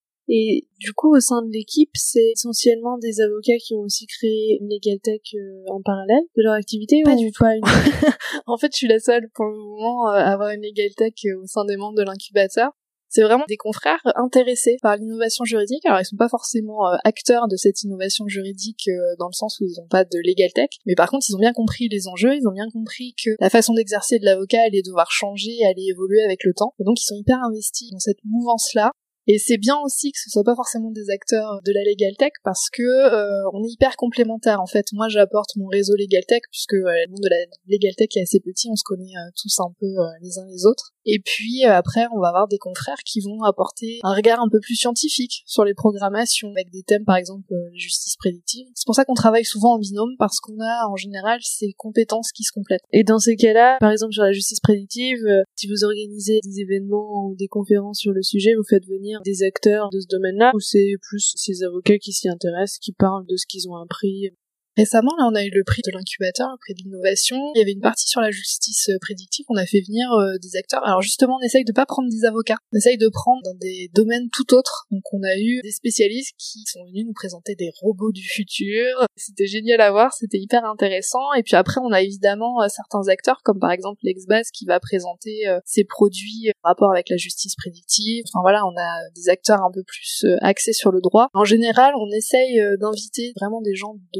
Et du coup, au sein de l'équipe, c'est essentiellement des avocats qui ont aussi créé une Legal Tech euh, en parallèle de leur activité pas ou du pas une... En fait, je suis la seule pour le moment à avoir une Legal Tech au sein des membres de l'incubateur. C'est vraiment des confrères intéressés par l'innovation juridique. Alors, ils sont pas forcément euh, acteurs de cette innovation juridique euh, dans le sens où ils n'ont pas de Legal Tech, mais par contre, ils ont bien compris les enjeux, ils ont bien compris que la façon d'exercer de l'avocat allait devoir changer, allait évoluer avec le temps. Et donc, ils sont hyper investis dans cette mouvance-là. Et c'est bien aussi que ce soit pas forcément des acteurs de la Legal Tech parce que euh, on est hyper complémentaires en fait. Moi j'apporte mon réseau Legal Tech puisque euh, le monde de la Legal Tech est assez petit, on se connaît euh, tous un peu euh, les uns les autres. Et puis euh, après on va avoir des confrères qui vont apporter un regard un peu plus scientifique sur les programmations avec des thèmes par exemple euh, justice prédictive. C'est pour ça qu'on travaille souvent en binôme parce qu'on a en général ces compétences qui se complètent. Et dans ces cas-là, par exemple sur la justice prédictive, euh, si vous organisez des événements ou des conférences sur le sujet, vous faites venir des acteurs de ce domaine-là, ou c'est plus ces avocats qui s'y intéressent, qui parlent de ce qu'ils ont appris? Récemment, là, on a eu le prix de l'incubateur, le prix de l'innovation. Il y avait une partie sur la justice prédictive. On a fait venir euh, des acteurs. Alors justement, on essaye de pas prendre des avocats. On essaye de prendre dans des domaines tout autres. Donc on a eu des spécialistes qui sont venus nous présenter des robots du futur. C'était génial à voir, c'était hyper intéressant. Et puis après, on a évidemment euh, certains acteurs, comme par exemple Lexbase, qui va présenter euh, ses produits en rapport avec la justice prédictive. Enfin voilà, on a des acteurs un peu plus euh, axés sur le droit. En général, on essaye euh, d'inviter vraiment des gens de tout autre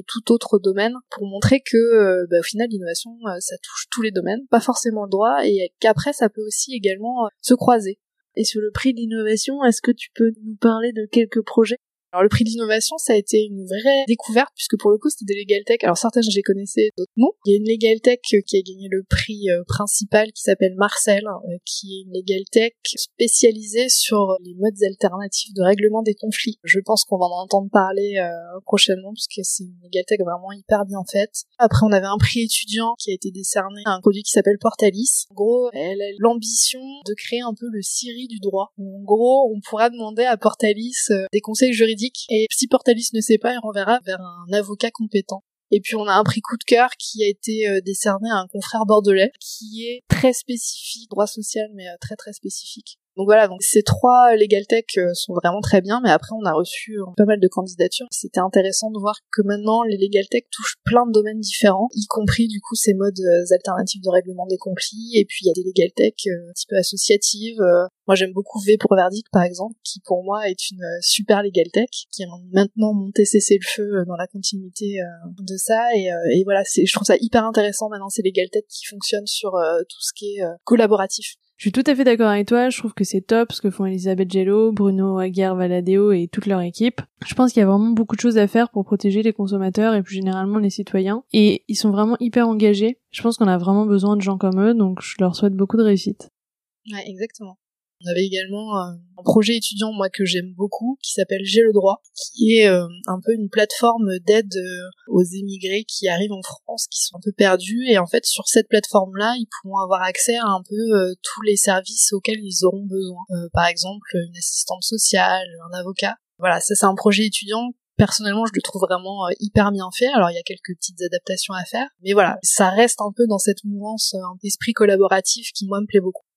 d'autres domaines pour montrer que euh, bah, au final l'innovation euh, ça touche tous les domaines, pas forcément le droit, et qu'après ça peut aussi également euh, se croiser. Et sur le prix de l'innovation, est-ce que tu peux nous parler de quelques projets ? Alors le prix de l'innovation, ça a été une vraie découverte, puisque pour le coup c'était des Legal Tech. Alors certaines je les connaissais, d'autres non. Il y a une Legal Tech qui a gagné le prix euh, principal qui s'appelle Marcel, euh, qui est une Legal Tech spécialisée sur les modes alternatifs de règlement des conflits. Je pense qu'on va en entendre parler euh, prochainement, parce que c'est une Legal Tech vraiment hyper bien faite. Après on avait un prix étudiant qui a été décerné à un produit qui s'appelle Portalis. En gros, elle a l'ambition de créer un peu le Siri du droit. En gros, on pourra demander à Portalis euh, des conseils juridiques, et si Portalis ne sait pas, il renverra vers un avocat compétent. Et puis on a un prix coup de cœur qui a été euh, décerné à un confrère bordelais, qui est très spécifique, droit social, mais euh, très très spécifique. Donc voilà, donc ces trois Legal Tech euh, sont vraiment très bien, mais après on a reçu euh, pas mal de candidatures. C'était intéressant de voir que maintenant les Legal Tech touchent plein de domaines différents, y compris du coup ces modes euh, alternatifs de règlement des conflits, et puis il y a des Legal Tech euh, un petit peu associatives. Euh, moi j'aime beaucoup V pour Verdict par exemple, qui pour moi est une euh, super Legal Tech, qui a maintenant monté cesser le feu euh, dans la continuité euh, de ça, et, euh, et voilà, c'est, je trouve ça hyper intéressant maintenant ces Legal Tech qui fonctionnent sur euh, tout ce qui est euh, collaboratif. Je suis tout à fait d'accord avec toi, je trouve que c'est top ce que font Elisabeth Gello, Bruno Aguirre-Valadeo et toute leur équipe. Je pense qu'il y a vraiment beaucoup de choses à faire pour protéger les consommateurs et plus généralement les citoyens. Et ils sont vraiment hyper engagés. Je pense qu'on a vraiment besoin de gens comme eux, donc je leur souhaite beaucoup de réussite. Ouais, exactement. On avait également euh, un projet étudiant, moi, que j'aime beaucoup, qui s'appelle J'ai le droit, qui est euh, un peu une plateforme d'aide euh, aux émigrés qui arrivent en France, qui sont un peu perdus, et en fait, sur cette plateforme-là, ils pourront avoir accès à un peu euh, tous les services auxquels ils auront besoin. Euh, par exemple, une assistante sociale, un avocat. Voilà, ça c'est un projet étudiant. Personnellement, je le trouve vraiment euh, hyper bien fait. Alors, il y a quelques petites adaptations à faire, mais voilà, ça reste un peu dans cette mouvance, euh, d'esprit collaboratif qui, moi, me plaît beaucoup.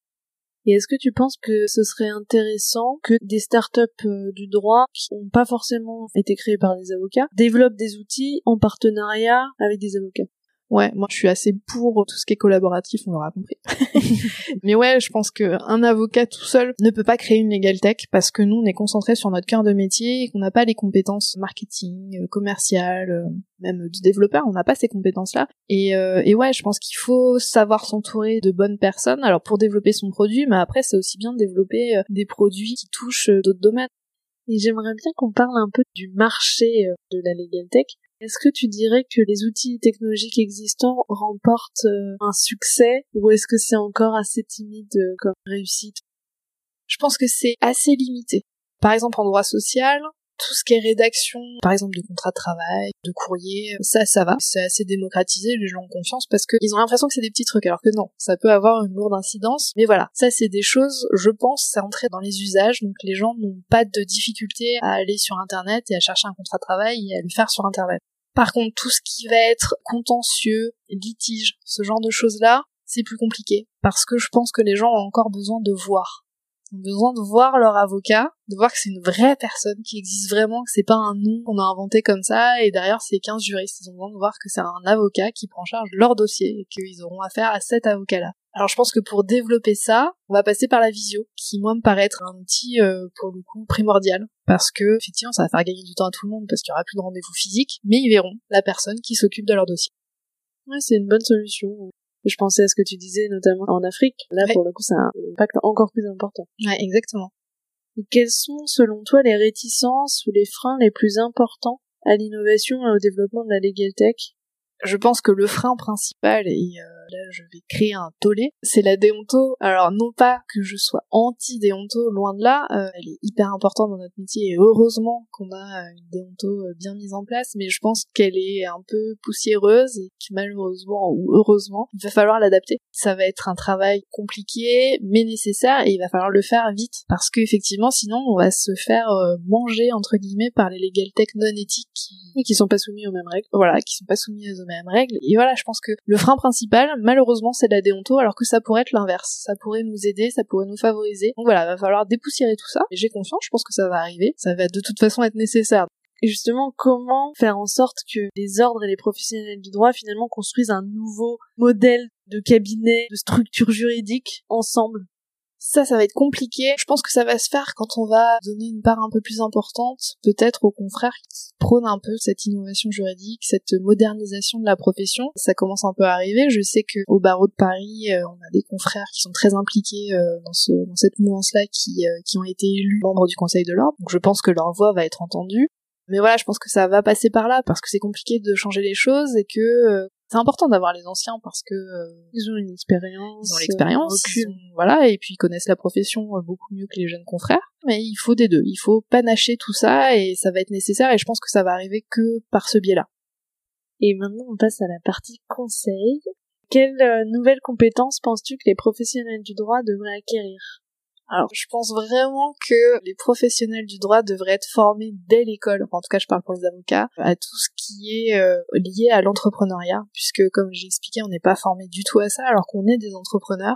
Et est-ce que tu penses que ce serait intéressant que des startups euh, du droit qui n'ont pas forcément été créées par des avocats développent des outils en partenariat avec des avocats ? Ouais, moi je suis assez pour tout ce qui est collaboratif, on l'aura compris. Mais ouais, je pense que un avocat tout seul ne peut pas créer une Legal Tech, parce que nous on est concentré sur notre cœur de métier et qu'on n'a pas les compétences marketing, commerciales, même du développeur, on n'a pas ces compétences-là. Et, euh, et ouais, je pense qu'il faut savoir s'entourer de bonnes personnes, alors pour développer son produit, mais après c'est aussi bien de développer des produits qui touchent d'autres domaines. Et j'aimerais bien qu'on parle un peu du marché de la Legal Tech. Est-ce que tu dirais que les outils technologiques existants remportent euh, un succès, ou est-ce que c'est encore assez timide euh, comme réussite ? Je pense que c'est assez limité. Par exemple, en droit social, tout ce qui est rédaction, par exemple de contrats de travail, de courrier, ça, ça va. C'est assez démocratisé, les gens ont confiance parce qu'ils ont l'impression que c'est des petits trucs, alors que non, ça peut avoir une lourde incidence. Mais voilà, ça c'est des choses, je pense, c'est entré dans les usages, donc les gens n'ont pas de difficulté à aller sur Internet et à chercher un contrat de travail et à le faire sur Internet. Par contre, tout ce qui va être contentieux, litige, ce genre de choses-là, c'est plus compliqué. Parce que je pense que les gens ont encore besoin de voir. Ils ont besoin de voir leur avocat, de voir que c'est une vraie personne qui existe vraiment, que c'est pas un nom qu'on a inventé comme ça, et derrière c'est quinze juristes. Ils ont besoin de voir que c'est un avocat qui prend en charge leur dossier, et qu'ils auront affaire à cet avocat-là. Alors je pense que pour développer ça, on va passer par la visio, qui moi me paraît être un outil euh, pour le coup primordial, parce que effectivement ça va faire gagner du temps à tout le monde parce qu'il y aura plus de rendez-vous physiques, mais ils verront la personne qui s'occupe de leur dossier. Ouais, c'est une bonne solution. Je pensais à ce que tu disais notamment en Afrique. Là ouais. Pour le coup c'est un impact encore plus important. Ouais, exactement. Et quelles sont selon toi les réticences ou les freins les plus importants à l'innovation et au développement de la Legal Tech ? Je pense que le frein principal, et euh, là je vais créer un tollé, c'est la déonto. Alors non pas que je sois anti-déonto, loin de là, euh, elle est hyper importante dans notre métier et heureusement qu'on a une déonto bien mise en place, mais je pense qu'elle est un peu poussiéreuse et que malheureusement ou heureusement, il va falloir l'adapter. Ça va être un travail compliqué mais nécessaire et il va falloir le faire vite parce que effectivement sinon on va se faire euh, manger entre guillemets par les legal tech non éthiques qui, qui sont pas soumis aux mêmes règles. Voilà, qui sont pas soumis aux mêmes règles. Et voilà, je pense que le frein principal, malheureusement, c'est la déonto, alors que ça pourrait être l'inverse. Ça pourrait nous aider, ça pourrait nous favoriser. Donc voilà, il va falloir dépoussiérer tout ça. Et j'ai confiance, je pense que ça va arriver. Ça va de toute façon être nécessaire. Et justement, comment faire en sorte que les ordres et les professionnels du droit finalement construisent un nouveau modèle de cabinet, de structure juridique ensemble ? Ça, ça va être compliqué. Je pense que ça va se faire quand on va donner une part un peu plus importante, peut-être aux confrères qui prônent un peu cette innovation juridique, cette modernisation de la profession. Ça commence un peu à arriver. Je sais qu'au barreau de Paris, euh, on a des confrères qui sont très impliqués euh, dans, ce, dans cette mouvance-là, qui, euh, qui ont été élus membres du Conseil de l'Ordre. Donc je pense que leur voix va être entendue. Mais voilà, je pense que ça va passer par là, parce que c'est compliqué de changer les choses et que... Euh, c'est important d'avoir les anciens parce que euh, ils ont une expérience, ils ont l'expérience, ils ont, voilà, et puis ils connaissent la profession euh, beaucoup mieux que les jeunes confrères. Mais il faut des deux, il faut panacher tout ça et ça va être nécessaire et je pense que ça va arriver que par ce biais-là. Et maintenant on passe à la partie conseil. Quelles euh, nouvelles compétences penses-tu que les professionnels du droit devraient acquérir ? Alors, je pense vraiment que les professionnels du droit devraient être formés dès l'école, enfin, en tout cas je parle pour les avocats, à tout ce qui est euh, lié à l'entrepreneuriat, puisque comme j'ai expliqué, on n'est pas formé du tout à ça alors qu'on est des entrepreneurs.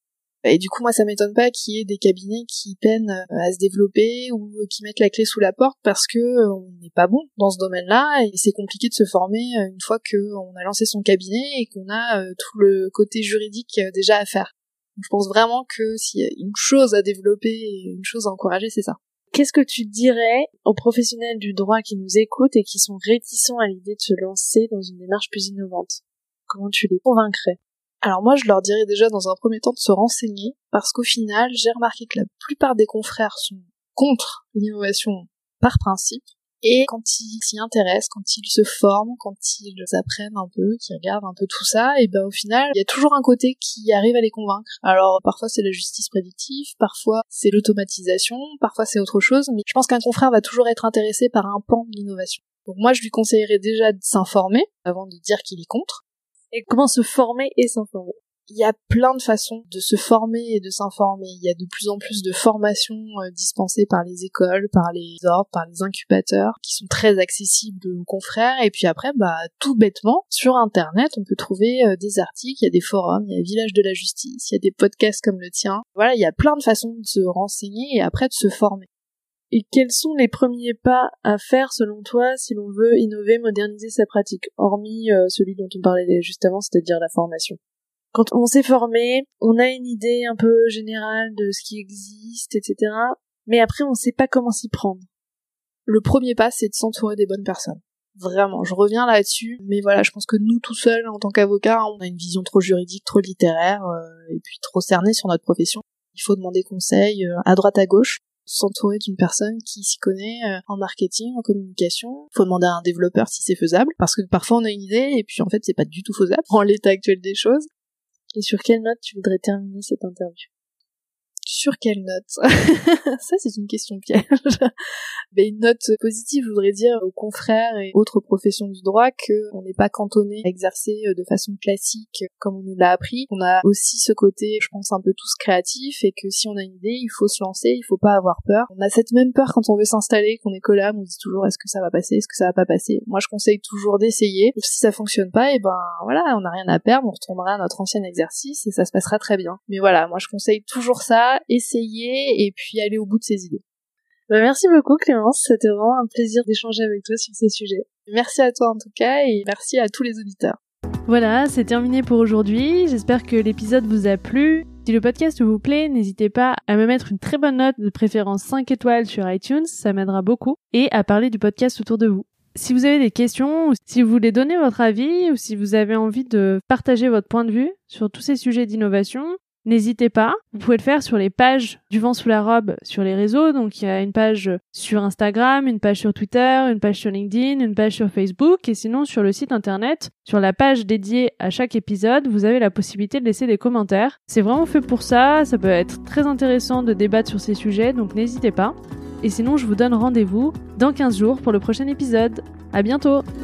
Et du coup, moi, ça m'étonne pas qu'il y ait des cabinets qui peinent à se développer ou qui mettent la clé sous la porte parce que on n'est pas bon dans ce domaine-là et c'est compliqué de se former une fois qu'on a lancé son cabinet et qu'on a tout le côté juridique déjà à faire. Je pense vraiment que s'il y a une chose à développer et une chose à encourager, c'est ça. Qu'est-ce que tu dirais aux professionnels du droit qui nous écoutent et qui sont réticents à l'idée de se lancer dans une démarche plus innovante ? Comment tu les convaincrais ? Alors moi, je leur dirais déjà dans un premier temps de se renseigner, parce qu'au final, j'ai remarqué que la plupart des confrères sont contre l'innovation par principe. Et quand ils s'y intéressent, quand ils se forment, quand ils apprennent un peu, qu'ils regardent un peu tout ça, et ben au final, il y a toujours un côté qui arrive à les convaincre. Alors parfois c'est la justice prédictive, parfois c'est l'automatisation, parfois c'est autre chose, mais je pense qu'un confrère va toujours être intéressé par un pan de l'innovation. Donc moi je lui conseillerais déjà de s'informer avant de dire qu'il est contre. Et comment se former et s'informer ? Il y a plein de façons de se former et de s'informer. Il y a de plus en plus de formations euh, dispensées par les écoles, par les ordres, par les incubateurs, qui sont très accessibles aux confrères. Et puis après, bah tout bêtement, sur Internet, on peut trouver euh, des articles, il y a des forums, il y a Village de la Justice, il y a des podcasts comme le tien. Voilà, il y a plein de façons de se renseigner et après de se former. Et quels sont les premiers pas à faire selon toi si l'on veut innover, moderniser sa pratique, hormis euh, celui dont on parlait juste avant, c'est-à-dire la formation ? Quand on s'est formé, on a une idée un peu générale de ce qui existe, et cetera. Mais après, on sait pas comment s'y prendre. Le premier pas, c'est de s'entourer des bonnes personnes. Vraiment, je reviens là-dessus. Mais voilà, je pense que nous, tout seuls, en tant qu'avocats, on a une vision trop juridique, trop littéraire, euh, et puis trop cernée sur notre profession. Il faut demander conseil euh, à droite, à gauche. S'entourer d'une personne qui s'y connaît euh, en marketing, en communication. Il faut demander à un développeur si c'est faisable, parce que parfois on a une idée, et puis en fait, c'est pas du tout faisable en l'état actuel des choses. Et sur quelle note tu voudrais terminer cette interview ? Sur quelle note ? Ça, c'est une question piège. Mais une note positive, je voudrais dire aux confrères et autres professions du droit qu'on n'est pas cantonné à exercer de façon classique comme on nous l'a appris. On a aussi ce côté, je pense, un peu tous créatif et que si on a une idée, il faut se lancer, il faut pas avoir peur. On a cette même peur quand on veut s'installer, qu'on est collab, on se dit toujours est-ce que ça va passer, est-ce que ça va pas passer. Moi, je conseille toujours d'essayer. Et si ça fonctionne pas, et ben voilà, on n'a rien à perdre, on retournera à notre ancien exercice et ça se passera très bien. Mais voilà, moi je conseille toujours ça. Essayer et puis aller au bout de ses idées. Bah merci beaucoup Clémence, c'était vraiment un plaisir d'échanger avec toi sur ces sujets. Merci à toi en tout cas et merci à tous les auditeurs. Voilà, c'est terminé pour aujourd'hui, j'espère que l'épisode vous a plu. Si le podcast vous plaît, n'hésitez pas à me mettre une très bonne note, de préférence cinq étoiles sur iTunes, ça m'aidera beaucoup, et à parler du podcast autour de vous. Si vous avez des questions, ou si vous voulez donner votre avis, ou si vous avez envie de partager votre point de vue sur tous ces sujets d'innovation, n'hésitez pas, vous pouvez le faire sur les pages du vent sous la robe sur les réseaux, donc il y a une page sur Instagram, une page sur Twitter, une page sur LinkedIn, une page sur Facebook, et sinon sur le site internet, sur la page dédiée à chaque épisode, vous avez la possibilité de laisser des commentaires. C'est vraiment fait pour ça, ça peut être très intéressant de débattre sur ces sujets, donc n'hésitez pas. Et sinon je vous donne rendez-vous dans quinze jours pour le prochain épisode. À bientôt!